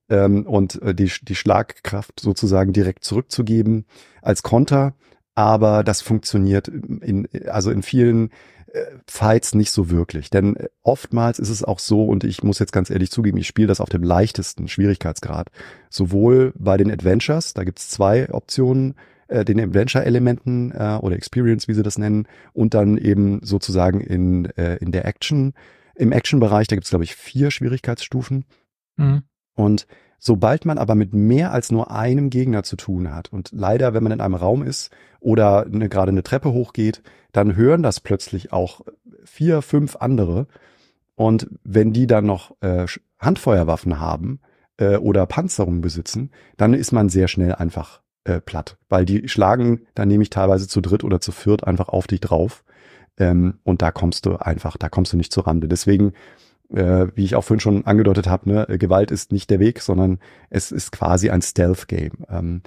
und die Schlagkraft sozusagen direkt zurückzugeben als Konter, aber das funktioniert in vielen Fights nicht so wirklich. Denn oftmals ist es auch so, und ich muss jetzt ganz ehrlich zugeben, ich spiele das auf dem leichtesten Schwierigkeitsgrad. Sowohl bei den Adventures, da gibt's 2 Optionen, den Adventure-Elementen oder Experience, wie sie das nennen, und dann eben sozusagen in der Action. Im Action-Bereich, da gibt's glaube ich 4 Schwierigkeitsstufen. Mhm. Und sobald man aber mit mehr als nur einem Gegner zu tun hat und leider, wenn man in einem Raum ist oder gerade eine Treppe hochgeht, dann hören das plötzlich auch 4, 5 andere. Und wenn die dann noch Handfeuerwaffen haben oder Panzerung besitzen, dann ist man sehr schnell einfach platt. Weil die schlagen dann nämlich teilweise zu dritt oder zu viert einfach auf dich drauf. Und da kommst du nicht zur Rande. Deswegen, wie ich auch vorhin schon angedeutet habe, ne, Gewalt ist nicht der Weg, sondern es ist quasi ein Stealth-Game.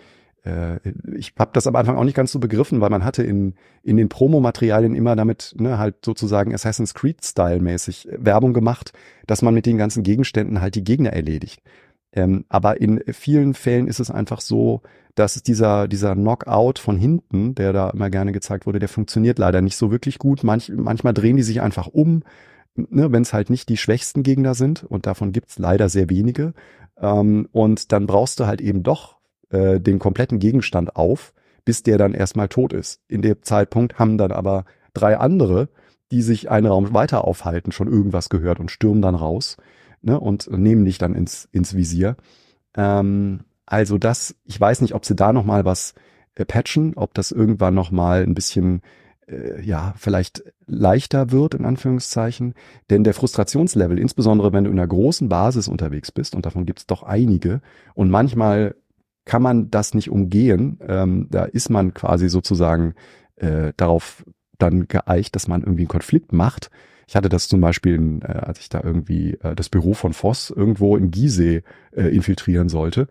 Ich habe das am Anfang auch nicht ganz so begriffen, weil man hatte in den Promomaterialien immer damit halt sozusagen Assassin's Creed-Style-mäßig Werbung gemacht, dass man mit den ganzen Gegenständen halt die Gegner erledigt. Aber in vielen Fällen ist es einfach so, dass dieser Knockout von hinten, der da immer gerne gezeigt wurde, der funktioniert leider nicht so wirklich gut. Manchmal drehen die sich einfach um, wenn es halt nicht die schwächsten Gegner sind, und davon gibt's leider sehr wenige. Und dann brauchst du halt eben doch den kompletten Gegenstand auf, bis der dann erstmal tot ist. In dem Zeitpunkt haben dann aber 3 andere, die sich einen Raum weiter aufhalten, schon irgendwas gehört und stürmen dann raus, ne, und nehmen dich dann ins Visier. Also das, ich weiß nicht, ob sie da noch mal was patchen, ob das irgendwann noch mal ein bisschen vielleicht leichter wird, in Anführungszeichen. Denn der Frustrationslevel, insbesondere wenn du in einer großen Basis unterwegs bist, und davon gibt es doch einige, und manchmal kann man das nicht umgehen, da ist man quasi sozusagen darauf dann geeicht, dass man irgendwie einen Konflikt macht. Ich hatte das zum Beispiel, als ich da irgendwie das Büro von Voss irgendwo in Gizeh infiltrieren sollte.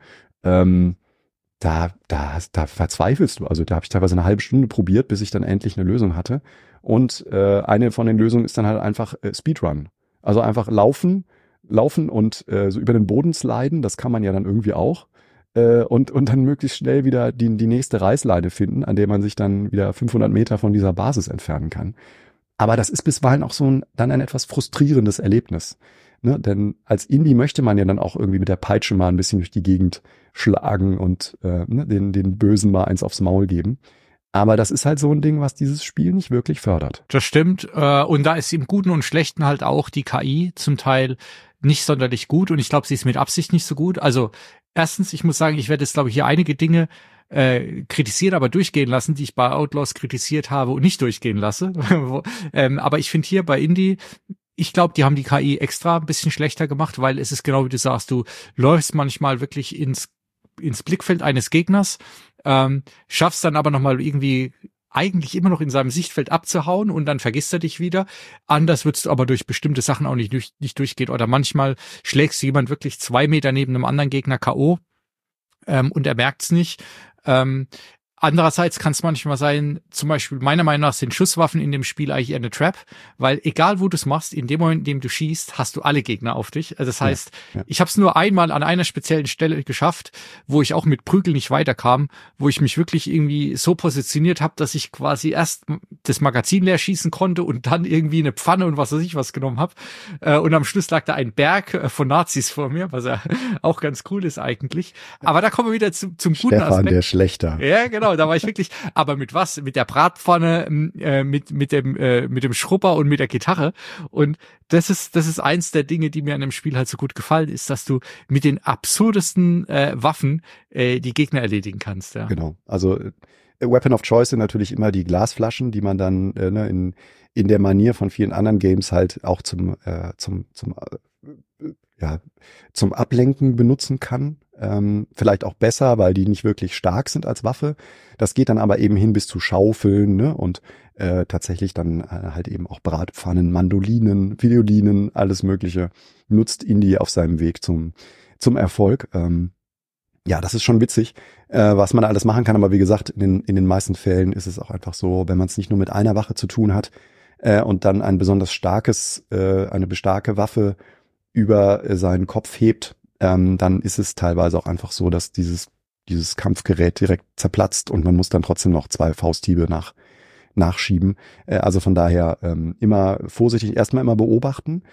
Da verzweifelst du. Also da habe ich teilweise eine halbe Stunde probiert, bis ich dann endlich eine Lösung hatte. Und eine von den Lösungen ist dann halt einfach Speedrun. Also einfach laufen und so über den Boden sliden. Das kann man ja dann irgendwie auch. Und dann möglichst schnell wieder die nächste Reißleine finden, an der man sich dann wieder 500 Meter von dieser Basis entfernen kann. Aber das ist bisweilen auch dann ein etwas frustrierendes Erlebnis. Ne? Denn als Indie möchte man ja dann auch irgendwie mit der Peitsche mal ein bisschen durch die Gegend schlagen und den Bösen mal eins aufs Maul geben. Aber das ist halt so ein Ding, was dieses Spiel nicht wirklich fördert. Das stimmt. Und da ist im Guten und Schlechten halt auch die KI zum Teil nicht sonderlich gut. Und ich glaube, sie ist mit Absicht nicht so gut. Also erstens, ich muss sagen, ich werde jetzt, glaube ich, hier einige Dinge kritisiert, aber durchgehen lassen, die ich bei Outlaws kritisiert habe und nicht durchgehen lasse. Aber ich finde hier bei Indie, ich glaube, die haben die KI extra ein bisschen schlechter gemacht, weil es ist genau wie du sagst, du läufst manchmal wirklich ins Blickfeld eines Gegners, schaffst dann aber nochmal irgendwie eigentlich immer noch in seinem Sichtfeld abzuhauen und dann vergisst er dich wieder. Anders würdest du aber durch bestimmte Sachen auch nicht durchgehen. Oder manchmal schlägst du jemand wirklich 2 Meter neben einem anderen Gegner K.O. Und er merkt's nicht. Andererseits kann es manchmal sein, zum Beispiel meiner Meinung nach sind Schusswaffen in dem Spiel eigentlich eher eine Trap, weil egal wo du es machst, in dem Moment, in dem du schießt, hast du alle Gegner auf dich. Also das heißt, ich habe es nur einmal an einer speziellen Stelle geschafft, wo ich auch mit Prügel nicht weiterkam, wo ich mich wirklich irgendwie so positioniert habe, dass ich quasi erst das Magazin leer schießen konnte und dann irgendwie eine Pfanne und was weiß ich was genommen habe. Und am Schluss lag da ein Berg von Nazis vor mir, was ja auch ganz cool ist eigentlich. Aber da kommen wir wieder zum guten Stefan, Aspekt. der Schlechter. Ja, genau. Da war ich wirklich, aber mit was? Mit der Bratpfanne, mit dem Schrubber und mit der Gitarre. Und das ist eins der Dinge, die mir an dem Spiel halt so gut gefallen, ist, dass du mit den absurdesten Waffen die Gegner erledigen kannst. Ja. Genau. Also Weapon of Choice sind natürlich immer die Glasflaschen, die man dann in der Manier von vielen anderen Games halt auch zum Ablenken benutzen kann. Vielleicht auch besser, weil die nicht wirklich stark sind als Waffe. Das geht dann aber eben hin bis zu Schaufeln, ne? Und tatsächlich dann halt eben auch Bratpfannen, Mandolinen, Violinen, alles Mögliche nutzt Indie auf seinem Weg zum Erfolg. Ja, das ist schon witzig, was man da alles machen kann. Aber wie gesagt, in den meisten Fällen ist es auch einfach so, wenn man es nicht nur mit einer Waffe zu tun hat und dann ein besonders eine starke Waffe über seinen Kopf hebt, dann ist es teilweise auch einfach so, dass dieses Kampfgerät direkt zerplatzt und man muss dann trotzdem noch 2 Fausthiebe nachschieben. Also von daher immer vorsichtig, erstmal immer beobachten,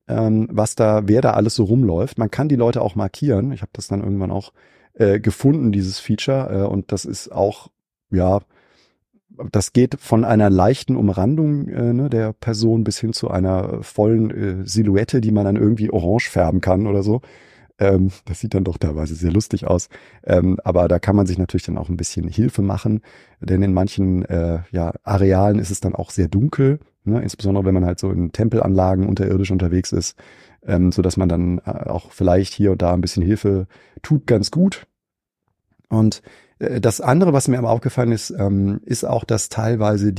wer da alles so rumläuft. Man kann die Leute auch markieren. Ich habe das dann irgendwann auch gefunden, dieses Feature. Und das ist auch, ja, das geht von einer leichten Umrandung der Person bis hin zu einer vollen Silhouette, die man dann irgendwie orange färben kann oder so. Das sieht dann doch teilweise sehr lustig aus. Aber da kann man sich natürlich dann auch ein bisschen Hilfe machen, denn in manchen Arealen ist es dann auch sehr dunkel, ne? Insbesondere wenn man halt so in Tempelanlagen unterirdisch unterwegs ist, so dass man dann auch vielleicht hier und da ein bisschen Hilfe tut, ganz gut. Und das andere, was mir aber aufgefallen ist, ist auch, dass teilweise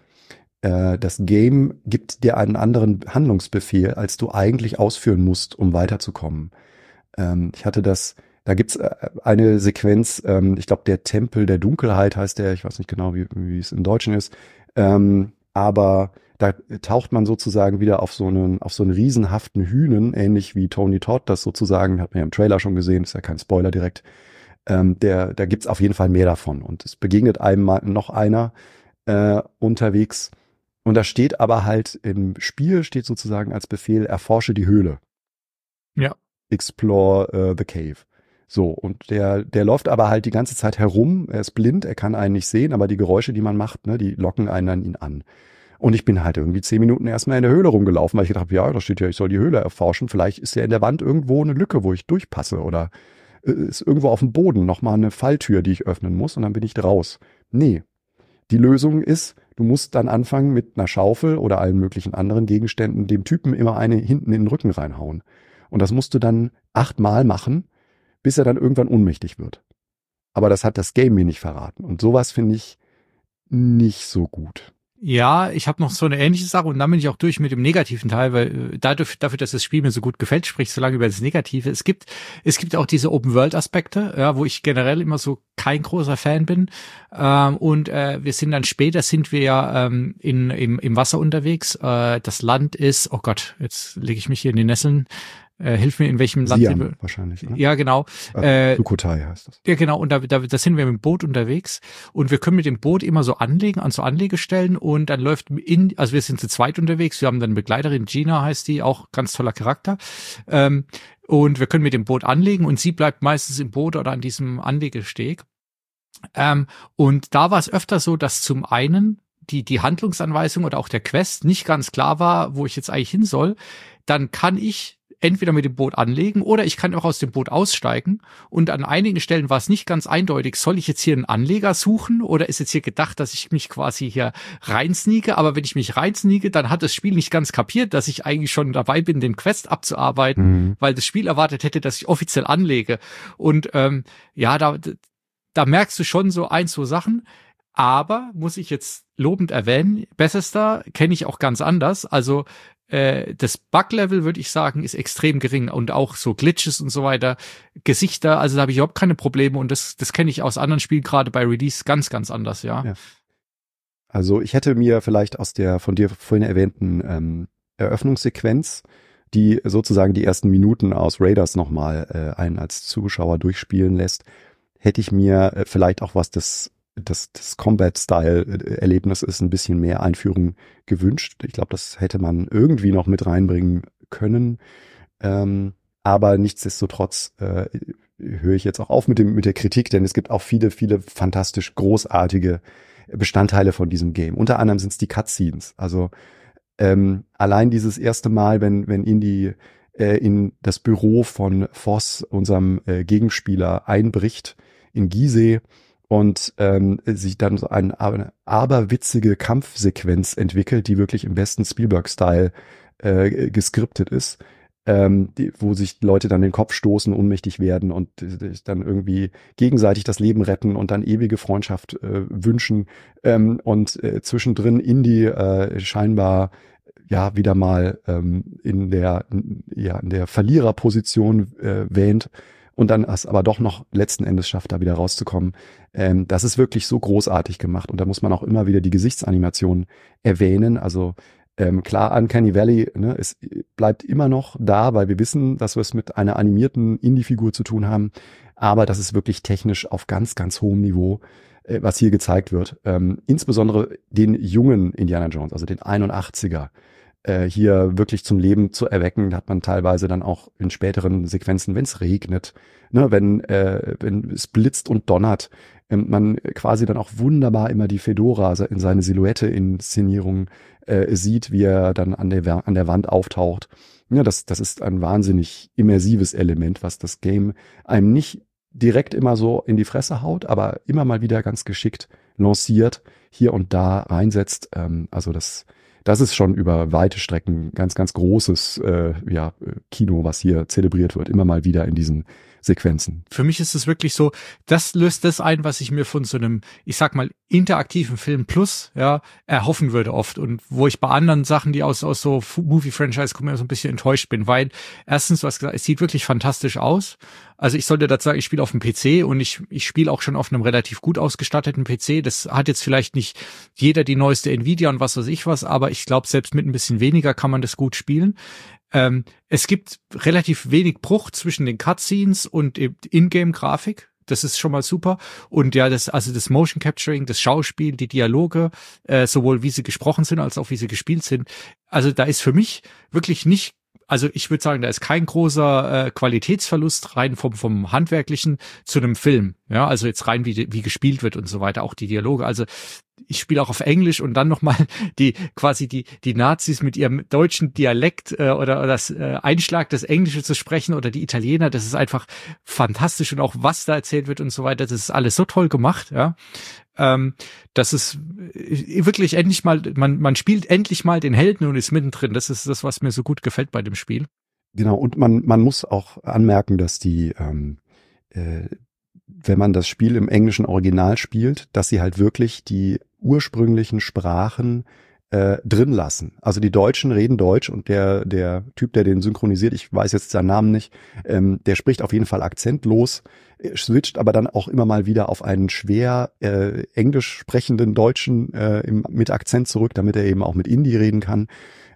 das Game gibt dir einen anderen Handlungsbefehl, als du eigentlich ausführen musst, um weiterzukommen. Ich hatte da gibt's eine Sequenz, ich glaube, der Tempel der Dunkelheit heißt der, ich weiß nicht genau, wie es im Deutschen ist, aber da taucht man sozusagen wieder auf so einen riesenhaften Hünen, ähnlich wie Tony Todd das sozusagen, hat man ja im Trailer schon gesehen, ist ja kein Spoiler direkt, da gibt's auf jeden Fall mehr davon und es begegnet einem mal noch einer unterwegs und da steht aber halt im Spiel, steht sozusagen als Befehl, erforsche die Höhle. Ja. explore the cave. So, und der läuft aber halt die ganze Zeit herum, er ist blind, er kann einen nicht sehen, aber die Geräusche, die man macht, ne, die locken einen an ihn an. Und ich bin halt irgendwie 10 Minuten erstmal in der Höhle rumgelaufen, weil ich gedacht habe, ja, da steht ja, ich soll die Höhle erforschen, vielleicht ist ja in der Wand irgendwo eine Lücke, wo ich durchpasse oder ist irgendwo auf dem Boden nochmal eine Falltür, die ich öffnen muss und dann bin ich raus. Nee, die Lösung ist, du musst dann anfangen mit einer Schaufel oder allen möglichen anderen Gegenständen dem Typen immer eine hinten in den Rücken reinhauen. Und das musst du dann 8-mal machen, bis er dann irgendwann ohnmächtig wird. Aber das hat das Game mir nicht verraten. Und sowas finde ich nicht so gut. Ja, ich habe noch so eine ähnliche Sache und dann bin ich auch durch mit dem negativen Teil, weil dafür, dass das Spiel mir so gut gefällt, sprich so lange über das Negative. Es gibt auch diese Open-World-Aspekte, ja, wo ich generell immer so kein großer Fan bin. Wir sind dann später, sind wir ja im Wasser unterwegs. Das Land ist, oh Gott, jetzt lege ich mich hier in die Nesseln. Hilf mir, in welchem Land sind wir? Wahrscheinlich, ne? Ja, genau. Sukhothai heißt das. Ja, genau. Und da sind wir mit dem Boot unterwegs und wir können mit dem Boot immer so anlegen an so Anlegestellen und dann läuft also wir sind zu zweit unterwegs. Wir haben dann eine Begleiterin, Gina heißt die, auch ganz toller Charakter. Und wir können mit dem Boot anlegen und sie bleibt meistens im Boot oder an diesem Anlegesteg. Und da war es öfter so, dass zum einen die Handlungsanweisung oder auch der Quest nicht ganz klar war, wo ich jetzt eigentlich hin soll. Dann kann ich entweder mit dem Boot anlegen oder ich kann auch aus dem Boot aussteigen. Und an einigen Stellen war es nicht ganz eindeutig, soll ich jetzt hier einen Anleger suchen oder ist jetzt hier gedacht, dass ich mich quasi hier reinsneake? Aber wenn ich mich reinsneake, dann hat das Spiel nicht ganz kapiert, dass ich eigentlich schon dabei bin, den Quest abzuarbeiten, weil das Spiel erwartet hätte, dass ich offiziell anlege. Und da merkst du schon so 2 Sachen. Aber, muss ich jetzt lobend erwähnen, Bethesda kenne ich auch ganz anders. Also das Bug-Level, würde ich sagen, ist extrem gering und auch so Glitches und so weiter, Gesichter, also da habe ich überhaupt keine Probleme und das kenne ich aus anderen Spielen, gerade bei Release, ganz, ganz anders, ja. Also ich hätte mir vielleicht aus der von dir vorhin erwähnten Eröffnungssequenz, die sozusagen die ersten Minuten aus Raiders nochmal einen als Zuschauer durchspielen lässt, hätte ich mir vielleicht auch was das Combat-Style-Erlebnis ist, ein bisschen mehr Einführung gewünscht. Ich glaube, das hätte man irgendwie noch mit reinbringen können. Aber nichtsdestotrotz höre ich jetzt auch auf mit der Kritik, denn es gibt auch viele, viele fantastisch großartige Bestandteile von diesem Game. Unter anderem sind es die Cutscenes. Also allein dieses erste Mal, wenn Indy in das Büro von Voss, unserem Gegenspieler, einbricht in Gizeh, und sich dann so eine aberwitzige Kampfsequenz entwickelt, die wirklich im besten Spielberg-Style geskriptet ist, wo sich Leute dann den Kopf stoßen, ohnmächtig werden und dann irgendwie gegenseitig das Leben retten und dann ewige Freundschaft wünschen und zwischendrin Indy scheinbar ja wieder mal in der Verliererposition wähnt. Und dann es aber doch noch letzten Endes schafft, da wieder rauszukommen. Das ist wirklich so großartig gemacht. Und da muss man auch immer wieder die Gesichtsanimation erwähnen. Also klar, Uncanny Valley, ne, es bleibt immer noch da, weil wir wissen, dass wir es mit einer animierten Indie-Figur zu tun haben. Aber das ist wirklich technisch auf ganz, ganz hohem Niveau, was hier gezeigt wird. Insbesondere den jungen Indiana Jones, also den 81er. Hier wirklich zum Leben zu erwecken. Da hat man teilweise dann auch in späteren Sequenzen, wenn es regnet, ne, wenn es blitzt und donnert, man quasi dann auch wunderbar immer die Fedora in seine Silhouette-Inszenierung sieht, wie er dann an der Wand auftaucht. Ja, das ist ein wahnsinnig immersives Element, was das Game einem nicht direkt immer so in die Fresse haut, aber immer mal wieder ganz geschickt lanciert, hier und da reinsetzt. Also das ist schon über weite Strecken ganz, ganz großes Kino, was hier zelebriert wird, immer mal wieder in diesen Sequenzen. Für mich ist es wirklich so, das löst das ein, was ich mir von so einem, ich sag mal, interaktiven Film Plus, ja, erhoffen würde oft und wo ich bei anderen Sachen, die aus so Movie-Franchise kommen, so ein bisschen enttäuscht bin, weil erstens, du hast gesagt, es sieht wirklich fantastisch aus. Also ich sollte dazu sagen, ich spiele auf dem PC und ich spiele auch schon auf einem relativ gut ausgestatteten PC. Das hat jetzt vielleicht nicht jeder die neueste Nvidia und was weiß ich was, aber ich glaube, selbst mit ein bisschen weniger kann man das gut spielen. Es gibt relativ wenig Bruch zwischen den Cutscenes und Ingame-Grafik. Das ist schon mal super. Und ja, das Motion Capturing, das Schauspiel, die Dialoge, sowohl wie sie gesprochen sind, als auch wie sie gespielt sind. Also da ist für mich wirklich nicht also ich würde sagen, da ist kein großer Qualitätsverlust rein vom Handwerklichen zu einem Film. Ja, also jetzt rein, wie gespielt wird und so weiter, auch die Dialoge. Also ich spiele auch auf Englisch und dann nochmal die Nazis mit ihrem deutschen Dialekt oder das Einschlag, das Englische zu sprechen oder die Italiener, das ist einfach fantastisch und auch was da erzählt wird und so weiter, das ist alles so toll gemacht, ja. Das ist wirklich endlich mal, man spielt endlich mal den Helden und ist mittendrin. Das ist das, was mir so gut gefällt bei dem Spiel. Genau, und man muss auch anmerken, dass die, wenn man das Spiel im englischen Original spielt, dass sie halt wirklich die ursprünglichen Sprachen drin lassen. Also die Deutschen reden Deutsch und der Typ, der den synchronisiert, ich weiß jetzt seinen Namen nicht, der spricht auf jeden Fall akzentlos, switcht aber dann auch immer mal wieder auf einen schwer englisch sprechenden Deutschen mit Akzent zurück, damit er eben auch mit Indie reden kann.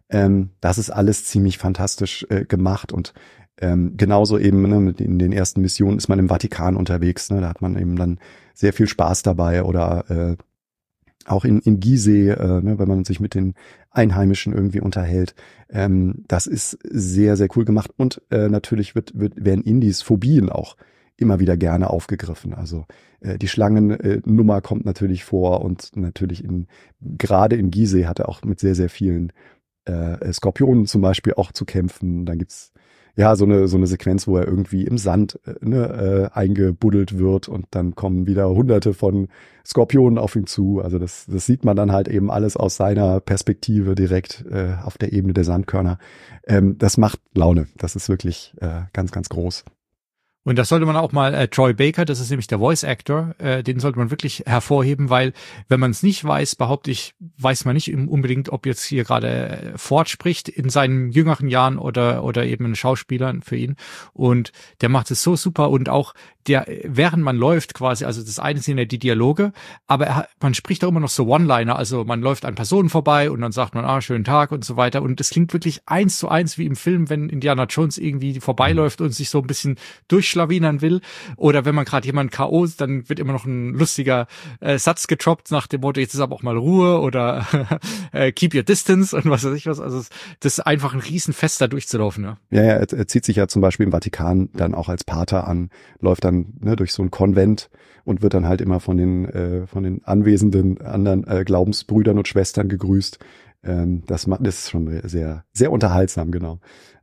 Das ist alles ziemlich fantastisch gemacht und genauso eben in den ersten Missionen ist man im Vatikan unterwegs, ne, da hat man eben dann sehr viel Spaß dabei oder auch in Gizeh, ne, wenn man sich mit den Einheimischen irgendwie unterhält. Das ist sehr, sehr cool gemacht und natürlich werden Indies Phobien auch immer wieder gerne aufgegriffen. Also die Schlangennummer kommt natürlich vor und natürlich gerade in Gizeh hat er auch mit sehr, sehr vielen Skorpionen zum Beispiel auch zu kämpfen. Dann gibt's ja so eine Sequenz, wo er irgendwie im Sand eingebuddelt wird und dann kommen wieder Hunderte von Skorpionen auf ihn zu. Also das sieht man dann halt eben alles aus seiner Perspektive direkt auf der Ebene der Sandkörner. Das macht Laune. Das ist wirklich ganz, ganz groß. Und das sollte man auch mal, Troy Baker, das ist nämlich der Voice Actor, den sollte man wirklich hervorheben, weil wenn man es nicht weiß, behaupte ich, weiß man nicht unbedingt, ob jetzt hier gerade Ford spricht in seinen jüngeren Jahren oder eben ein Schauspieler für ihn. Und der macht es so super und auch während man läuft quasi, also das eine sind ja die Dialoge, aber man spricht auch immer noch so One-Liner, also man läuft an Personen vorbei und dann sagt man, schönen Tag und so weiter und es klingt wirklich 1:1 wie im Film, wenn Indiana Jones irgendwie vorbeiläuft und sich so ein bisschen durchschlawinern will oder wenn man gerade jemanden K.O. ist, dann wird immer noch ein lustiger Satz getroppt nach dem Motto, jetzt ist aber auch mal Ruhe oder keep your distance und was weiß ich was, also das ist einfach ein Riesenfest, da durchzulaufen. Ja, er zieht sich ja zum Beispiel im Vatikan dann auch als Pater an, läuft dann durch so ein Konvent und wird dann halt immer von den anwesenden anderen Glaubensbrüdern und Schwestern gegrüßt. Das ist schon sehr, sehr unterhaltsam, genau.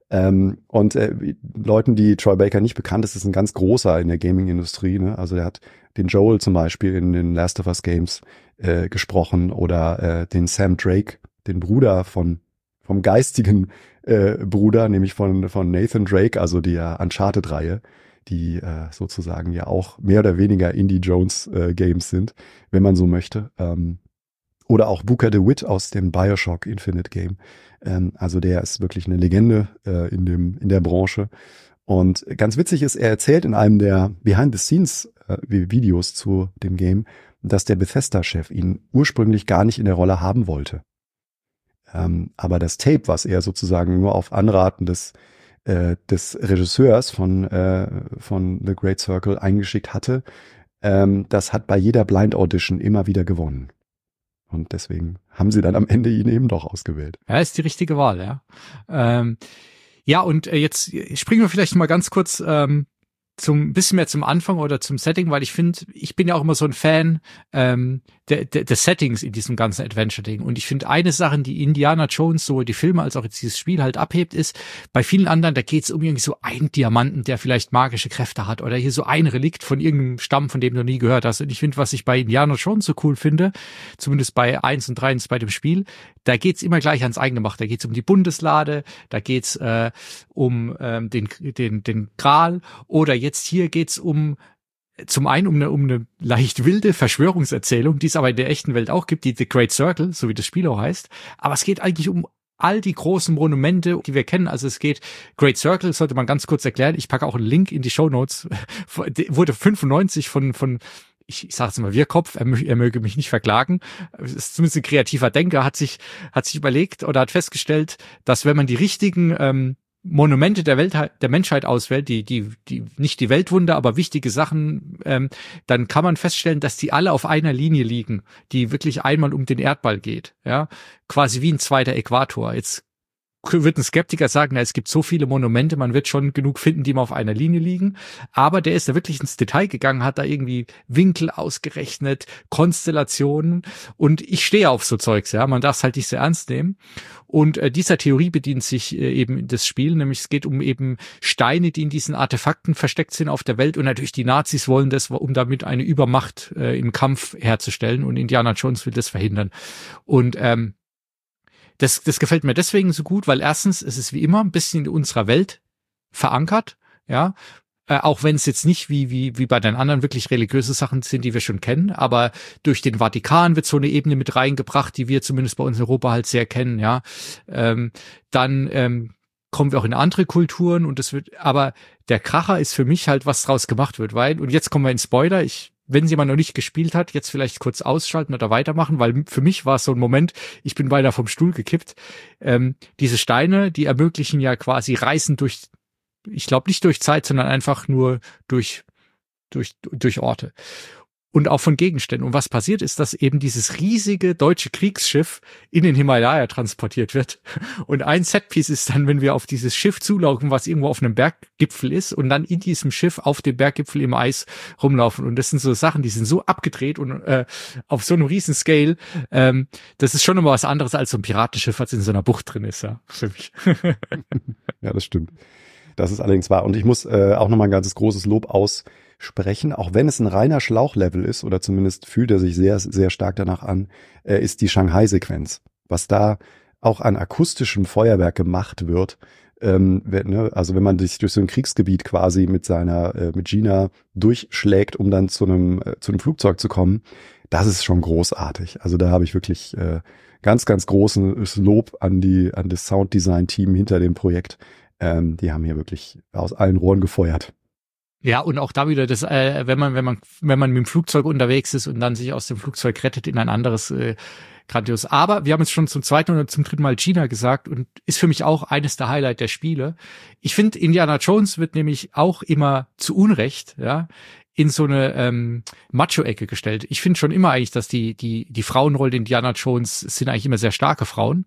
Und Leuten, die Troy Baker nicht bekannt ist ein ganz großer in der Gaming-Industrie. Ne? Also er hat den Joel zum Beispiel in den Last of Us Games gesprochen oder den Sam Drake, den Bruder vom geistigen Bruder, nämlich von Nathan Drake, also der Uncharted-Reihe, die sozusagen ja auch mehr oder weniger Indie Jones Games sind, wenn man so möchte. Oder auch Booker DeWitt aus dem BioShock Infinite Game. Also der ist wirklich eine Legende in der Branche. Und ganz witzig ist, er erzählt in einem der Behind-the-Scenes-Videos zu dem Game, dass der Bethesda-Chef ihn ursprünglich gar nicht in der Rolle haben wollte. Aber das Tape, was er sozusagen nur auf Anraten des Regisseurs von The Great Circle eingeschickt hatte, das hat bei jeder Blind Audition immer wieder gewonnen. Und deswegen haben sie dann am Ende ihn eben doch ausgewählt. Ja, ist die richtige Wahl, ja. Ja, und jetzt springen wir vielleicht mal ganz kurz bisschen mehr zum Anfang oder zum Setting, weil ich bin ja auch immer so ein Fan des Settings in diesem ganzen Adventure-Ding. Und ich finde, eine Sache, die Indiana Jones, sowohl die Filme als auch jetzt dieses Spiel halt abhebt, ist, bei vielen anderen, da geht es um irgendwie so einen Diamanten, der vielleicht magische Kräfte hat oder hier so ein Relikt von irgendeinem Stamm, von dem du nie gehört hast. Und ich finde, was ich bei Indiana Jones so cool finde, zumindest bei 1 und 3 bei dem Spiel, da geht's immer gleich ans Eingemachte. Da geht's um die Bundeslade, da geht's um den Gral oder jetzt hier geht's zum einen um eine leicht wilde Verschwörungserzählung, die es aber in der echten Welt auch gibt, die The Great Circle, so wie das Spiel auch heißt. Aber es geht eigentlich um all die großen Monumente, die wir kennen. Also es geht, Great Circle sollte man ganz kurz erklären. Ich packe auch einen Link in die Shownotes. Wurde 95 von ich sage jetzt mal Wirkopf, er möge mich nicht verklagen, ist zumindest ein kreativer Denker, hat sich überlegt oder hat festgestellt, dass wenn man die richtigen Monumente der Menschheit auswählt, die nicht die Weltwunder, aber wichtige Sachen, dann kann man feststellen, dass die alle auf einer Linie liegen, die wirklich einmal um den Erdball geht, ja, quasi wie ein zweiter Äquator. Jetzt wird ein Skeptiker sagen, na, es gibt so viele Monumente, man wird schon genug finden, die mal auf einer Linie liegen. Aber der ist da wirklich ins Detail gegangen, hat da irgendwie Winkel ausgerechnet, Konstellationen. Und ich stehe auf so Zeugs, ja. Man darf es halt nicht sehr ernst nehmen. Und dieser Theorie bedient sich eben das Spiel, nämlich es geht um eben Steine, die in diesen Artefakten versteckt sind auf der Welt. Und natürlich die Nazis wollen das, um damit eine Übermacht im Kampf herzustellen. Und Indiana Jones will das verhindern. Und das gefällt mir deswegen so gut, weil erstens, es ist wie immer ein bisschen in unserer Welt verankert, ja. Auch wenn es jetzt nicht wie bei den anderen wirklich religiöse Sachen sind, die wir schon kennen, aber durch den Vatikan wird so eine Ebene mit reingebracht, die wir zumindest bei uns in Europa halt sehr kennen, ja. Dann kommen wir auch in andere Kulturen und aber der Kracher ist für mich halt, was draus gemacht wird, weil, und jetzt kommen wir in Spoiler, wenn jemand noch nicht gespielt hat, jetzt vielleicht kurz ausschalten oder weitermachen, weil für mich war es so ein Moment, ich bin beinahe vom Stuhl gekippt. Diese Steine, die ermöglichen ja quasi Reisen durch, ich glaube nicht durch Zeit, sondern einfach nur durch Orte. Und auch von Gegenständen. Und was passiert ist, dass eben dieses riesige deutsche Kriegsschiff in den Himalaya transportiert wird. Und ein Setpiece ist dann, wenn wir auf dieses Schiff zulaufen, was irgendwo auf einem Berggipfel ist und dann in diesem Schiff auf dem Berggipfel im Eis rumlaufen. Und das sind so Sachen, die sind so abgedreht und auf so einem riesen Scale. Das ist schon immer was anderes als so ein Piratenschiff, was in so einer Bucht drin ist, ja, für mich. Ja, das stimmt. Das ist allerdings wahr. Und ich muss auch nochmal ein ganzes großes Lob aussprechen, auch wenn es ein reiner Schlauchlevel ist, oder zumindest fühlt er sich sehr, sehr stark danach an, ist die Shanghai-Sequenz. Was da auch an akustischem Feuerwerk gemacht wird, also wenn man sich durch so ein Kriegsgebiet quasi mit Gina durchschlägt, um dann zu einem Flugzeug zu kommen, das ist schon großartig. Also da habe ich wirklich ganz, ganz großes Lob an das Sounddesign-Team hinter dem Projekt. Die haben hier wirklich aus allen Rohren gefeuert. Ja, und auch da wieder wenn man mit dem Flugzeug unterwegs ist und dann sich aus dem Flugzeug rettet in ein anderes, grandios. Aber wir haben jetzt schon zum zweiten oder zum dritten Mal Gina gesagt und ist für mich auch eines der Highlight der Spiele. Ich finde, Indiana Jones wird nämlich auch immer zu Unrecht, ja, in so eine Macho-Ecke gestellt. Ich finde schon immer eigentlich, dass die Frauenrollen in Indiana Jones sind eigentlich immer sehr starke Frauen.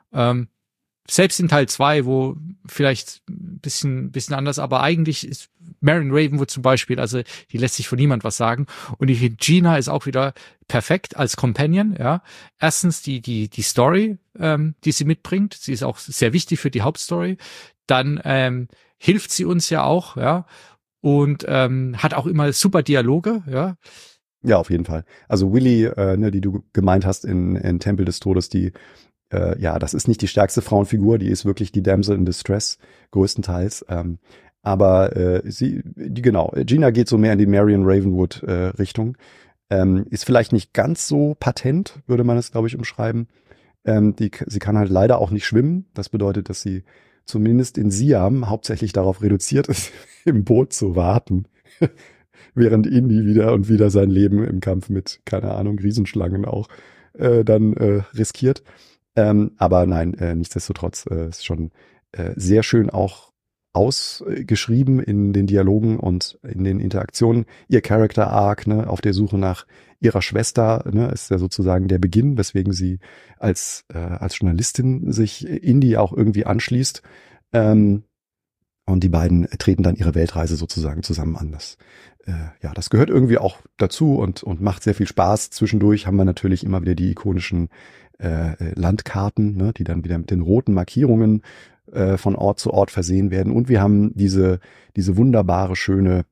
Selbst in Teil 2, wo vielleicht ein bisschen anders, aber eigentlich ist Marion Ravenwood zum Beispiel, also die lässt sich von niemand was sagen. Und ich finde, Gina ist auch wieder perfekt als Companion, ja. Erstens die Story, die sie mitbringt. Sie ist auch sehr wichtig für die Hauptstory. Dann hilft sie uns ja auch, ja. Und hat auch immer super Dialoge, ja. Ja, auf jeden Fall. Also Willy, die du gemeint hast in Tempel des Todes, das ist nicht die stärkste Frauenfigur, die ist wirklich die Damsel in Distress, größtenteils. Aber Gina geht so mehr in die Marion Ravenwood Richtung. Ist vielleicht nicht ganz so patent, würde man es, glaube ich, umschreiben. Sie kann halt leider auch nicht schwimmen. Das bedeutet, dass sie zumindest in Siam hauptsächlich darauf reduziert ist, im Boot zu warten, während Indy wieder sein Leben im Kampf mit, keine Ahnung, Riesenschlangen auch dann riskiert. Aber nein, nichtsdestotrotz ist schon sehr schön auch ausgeschrieben in den Dialogen und in den Interaktionen. Ihr Character Arc, auf der Suche nach ihrer Schwester, ist ja sozusagen der Beginn, weswegen sie als Journalistin sich Indy auch irgendwie anschließt. Und die beiden treten dann ihre Weltreise sozusagen zusammen an. Das gehört irgendwie auch dazu und macht sehr viel Spaß. Zwischendurch haben wir natürlich immer wieder die ikonischen Landkarten, die dann wieder mit den roten Markierungen von Ort zu Ort versehen werden. Und wir haben diese wunderbare, schöne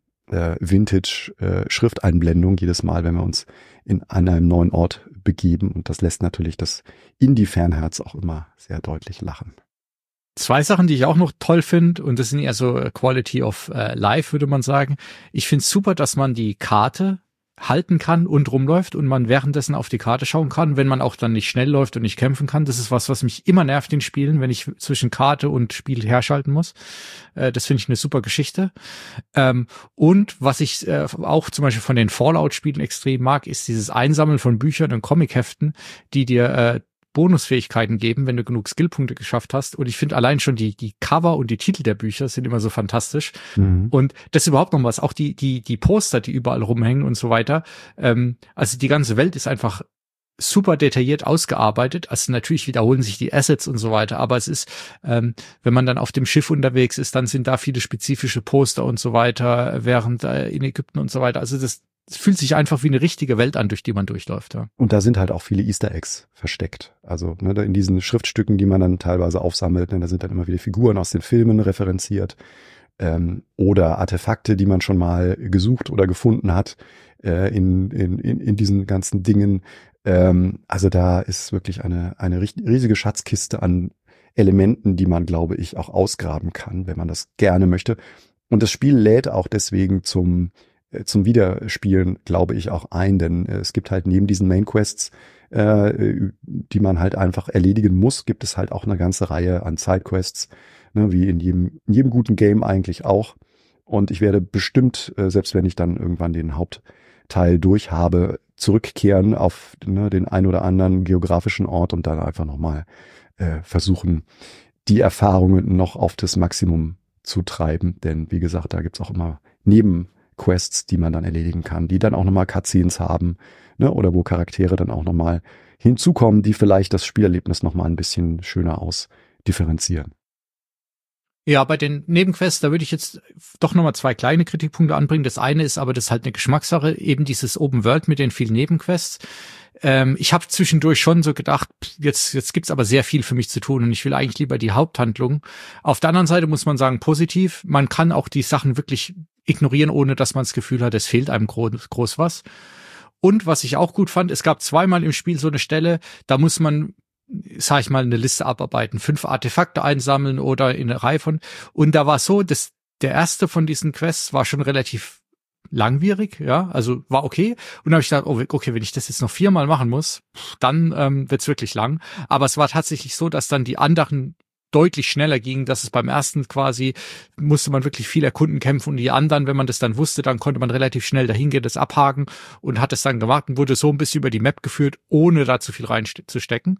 Vintage-Schrifteinblendung jedes Mal, wenn wir uns an einem neuen Ort begeben. Und das lässt natürlich das Indie-Fanherz auch immer sehr deutlich lachen. Zwei Sachen, die ich auch noch toll finde, und das sind eher so Quality of Life, würde man sagen. Ich finde es super, dass man die Karte halten kann und rumläuft und man währenddessen auf die Karte schauen kann, wenn man auch dann nicht schnell läuft und nicht kämpfen kann. Das ist was mich immer nervt in Spielen, wenn ich zwischen Karte und Spiel herschalten muss. Das finde ich eine super Geschichte. Und was ich auch zum Beispiel von den Fallout-Spielen extrem mag, ist dieses Einsammeln von Büchern und Comicheften, die dir Bonusfähigkeiten geben, wenn du genug Skillpunkte geschafft hast. Und ich finde allein schon die Cover und die Titel der Bücher sind immer so fantastisch. Mhm. Und das ist überhaupt noch was. Auch die Poster, die überall rumhängen und so weiter. Also die ganze Welt ist einfach super detailliert ausgearbeitet. Also natürlich wiederholen sich die Assets und so weiter, aber es ist, wenn man dann auf dem Schiff unterwegs ist, dann sind da viele spezifische Poster und so weiter, während in Ägypten und so weiter. Also das fühlt sich einfach wie eine richtige Welt an, durch die man durchläuft. Ja. Und da sind halt auch viele Easter Eggs versteckt. Also ne, in diesen Schriftstücken, die man dann teilweise aufsammelt, ne, da sind dann immer wieder Figuren aus den Filmen referenziert oder Artefakte, die man schon mal gesucht oder gefunden hat in diesen ganzen Dingen. Also da ist wirklich eine riesige Schatzkiste an Elementen, die man, glaube ich, auch ausgraben kann, wenn man das gerne möchte. Und das Spiel lädt auch deswegen zum Wiederspielen, glaube ich, auch ein, denn es gibt halt neben diesen Main-Quests, die man halt einfach erledigen muss, gibt es halt auch eine ganze Reihe an Side-Quests, ne, wie in jedem guten Game eigentlich auch. Und ich werde bestimmt, selbst wenn ich dann irgendwann den Hauptteil durch habe, zurückkehren auf den ein oder anderen geografischen Ort und dann einfach nochmal versuchen, die Erfahrungen noch auf das Maximum zu treiben. Denn wie gesagt, da gibt's auch immer Nebenquests, die man dann erledigen kann, die dann auch nochmal Cutscenes haben, ne, oder wo Charaktere dann auch nochmal hinzukommen, die vielleicht das Spielerlebnis nochmal ein bisschen schöner ausdifferenzieren. Ja, bei den Nebenquests, da würde ich jetzt doch nochmal 2 kleine Kritikpunkte anbringen. Das eine ist aber, das ist halt eine Geschmackssache, eben dieses Open World mit den vielen Nebenquests. Ich habe zwischendurch schon so gedacht, jetzt gibt's aber sehr viel für mich zu tun und ich will eigentlich lieber die Haupthandlung. Auf der anderen Seite muss man sagen, positiv, man kann auch die Sachen wirklich ignorieren, ohne dass man das Gefühl hat, es fehlt einem groß was. Und was ich auch gut fand, es gab 2-mal im Spiel so eine Stelle, da muss man, sag ich mal, eine Liste abarbeiten, 5 Artefakte einsammeln oder in eine Reihe von. Und da war so, dass der erste von diesen Quests war schon relativ langwierig, ja, also war okay. Und dann habe ich gedacht, okay, wenn ich das jetzt noch 4-mal machen muss, dann wird's wirklich lang. Aber es war tatsächlich so, dass dann die anderen deutlich schneller ging, dass es beim ersten quasi musste man wirklich viel erkunden, kämpfen und die anderen, wenn man das dann wusste, dann konnte man relativ schnell dahin gehen, das abhaken und hat es dann gemacht und wurde so ein bisschen über die Map geführt, ohne da zu viel reinzustecken.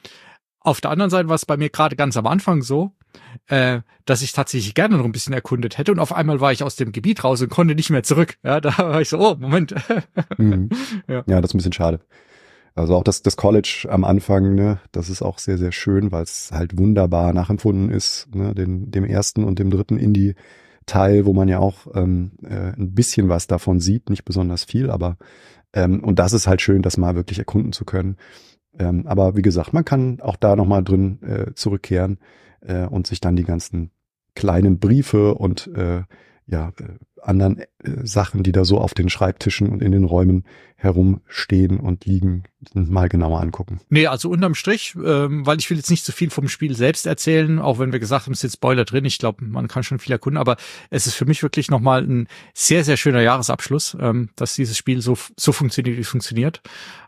Auf der anderen Seite war es bei mir gerade ganz am Anfang so, dass ich tatsächlich gerne noch ein bisschen erkundet hätte und auf einmal war ich aus dem Gebiet raus und konnte nicht mehr zurück. Ja, da war ich so, oh, Moment. Mhm. Ja, das ist ein bisschen schade. Also auch das College am Anfang, ne, das ist auch sehr, sehr schön, weil es halt wunderbar nachempfunden ist, ne, dem ersten und dem dritten Indie-Teil, wo man ja auch ein bisschen was davon sieht, nicht besonders viel, aber und das ist halt schön, das mal wirklich erkunden zu können. Aber wie gesagt, man kann auch da nochmal drin zurückkehren und sich dann die ganzen kleinen Briefe und anderen Sachen, die da so auf den Schreibtischen und in den Räumen herumstehen und liegen, mal genauer angucken. Nee, also unterm Strich, weil ich will jetzt nicht so viel vom Spiel selbst erzählen, auch wenn wir gesagt haben, es ist jetzt Spoiler drin. Ich glaube, man kann schon viel erkunden, aber es ist für mich wirklich nochmal ein sehr, sehr schöner Jahresabschluss, dass dieses Spiel so funktioniert, wie es funktioniert.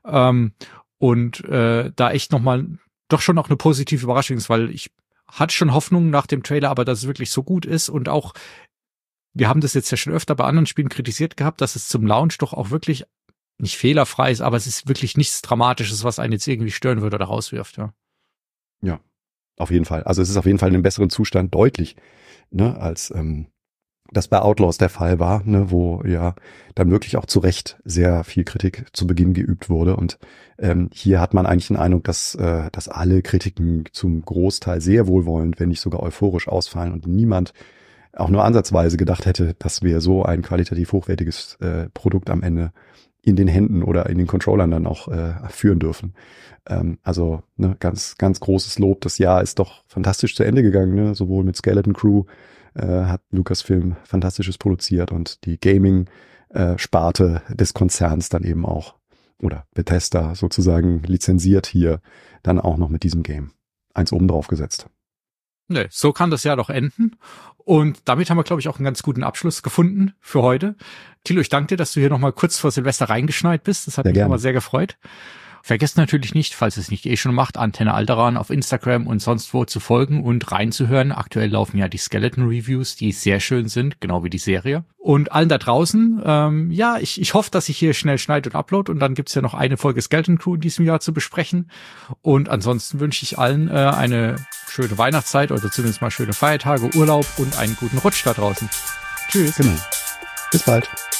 Und da echt nochmal doch schon auch eine positive Überraschung ist, weil ich hatte schon Hoffnung nach dem Trailer, aber dass es wirklich so gut ist und auch wir haben das jetzt ja schon öfter bei anderen Spielen kritisiert gehabt, dass es zum Launch doch auch wirklich nicht fehlerfrei ist, aber es ist wirklich nichts Dramatisches, was einen jetzt irgendwie stören würde oder rauswirft. Ja, auf jeden Fall. Also es ist auf jeden Fall in einem besseren Zustand deutlich, ne, als das bei Outlaws der Fall war, ne, wo ja dann wirklich auch zu Recht sehr viel Kritik zu Beginn geübt wurde. Und hier hat man eigentlich den Eindruck, dass alle Kritiken zum Großteil sehr wohlwollend, wenn nicht sogar euphorisch ausfallen und niemand auch nur ansatzweise gedacht hätte, dass wir so ein qualitativ hochwertiges Produkt am Ende in den Händen oder in den Controllern dann auch führen dürfen. Also ne, ganz, ganz großes Lob. Das Jahr ist doch fantastisch zu Ende gegangen, ne? Sowohl mit Skeleton Crew hat Lucasfilm Fantastisches produziert und die Gaming-Sparte des Konzerns dann eben auch, oder Bethesda sozusagen lizenziert hier, dann auch noch mit diesem Game. Eins oben drauf gesetzt. Nee, so kann das Jahr doch enden. Und damit haben wir, glaube ich, auch einen ganz guten Abschluss gefunden für heute. Thilo, ich danke dir, dass du hier nochmal kurz vor Silvester reingeschneit bist. Das hat mich nochmal sehr gefreut. Vergesst natürlich nicht, falls es nicht schon macht, Antenne Alderan auf Instagram und sonst wo zu folgen und reinzuhören. Aktuell laufen ja die Skeleton Reviews, die sehr schön sind, genau wie die Serie. Und allen da draußen, ich hoffe, dass ich hier schnell schneide und upload und dann gibt's ja noch eine Folge Skeleton Crew in diesem Jahr zu besprechen. Und ansonsten wünsche ich allen eine schöne Weihnachtszeit oder zumindest mal schöne Feiertage, Urlaub und einen guten Rutsch da draußen. Tschüss. Genau. Bis bald.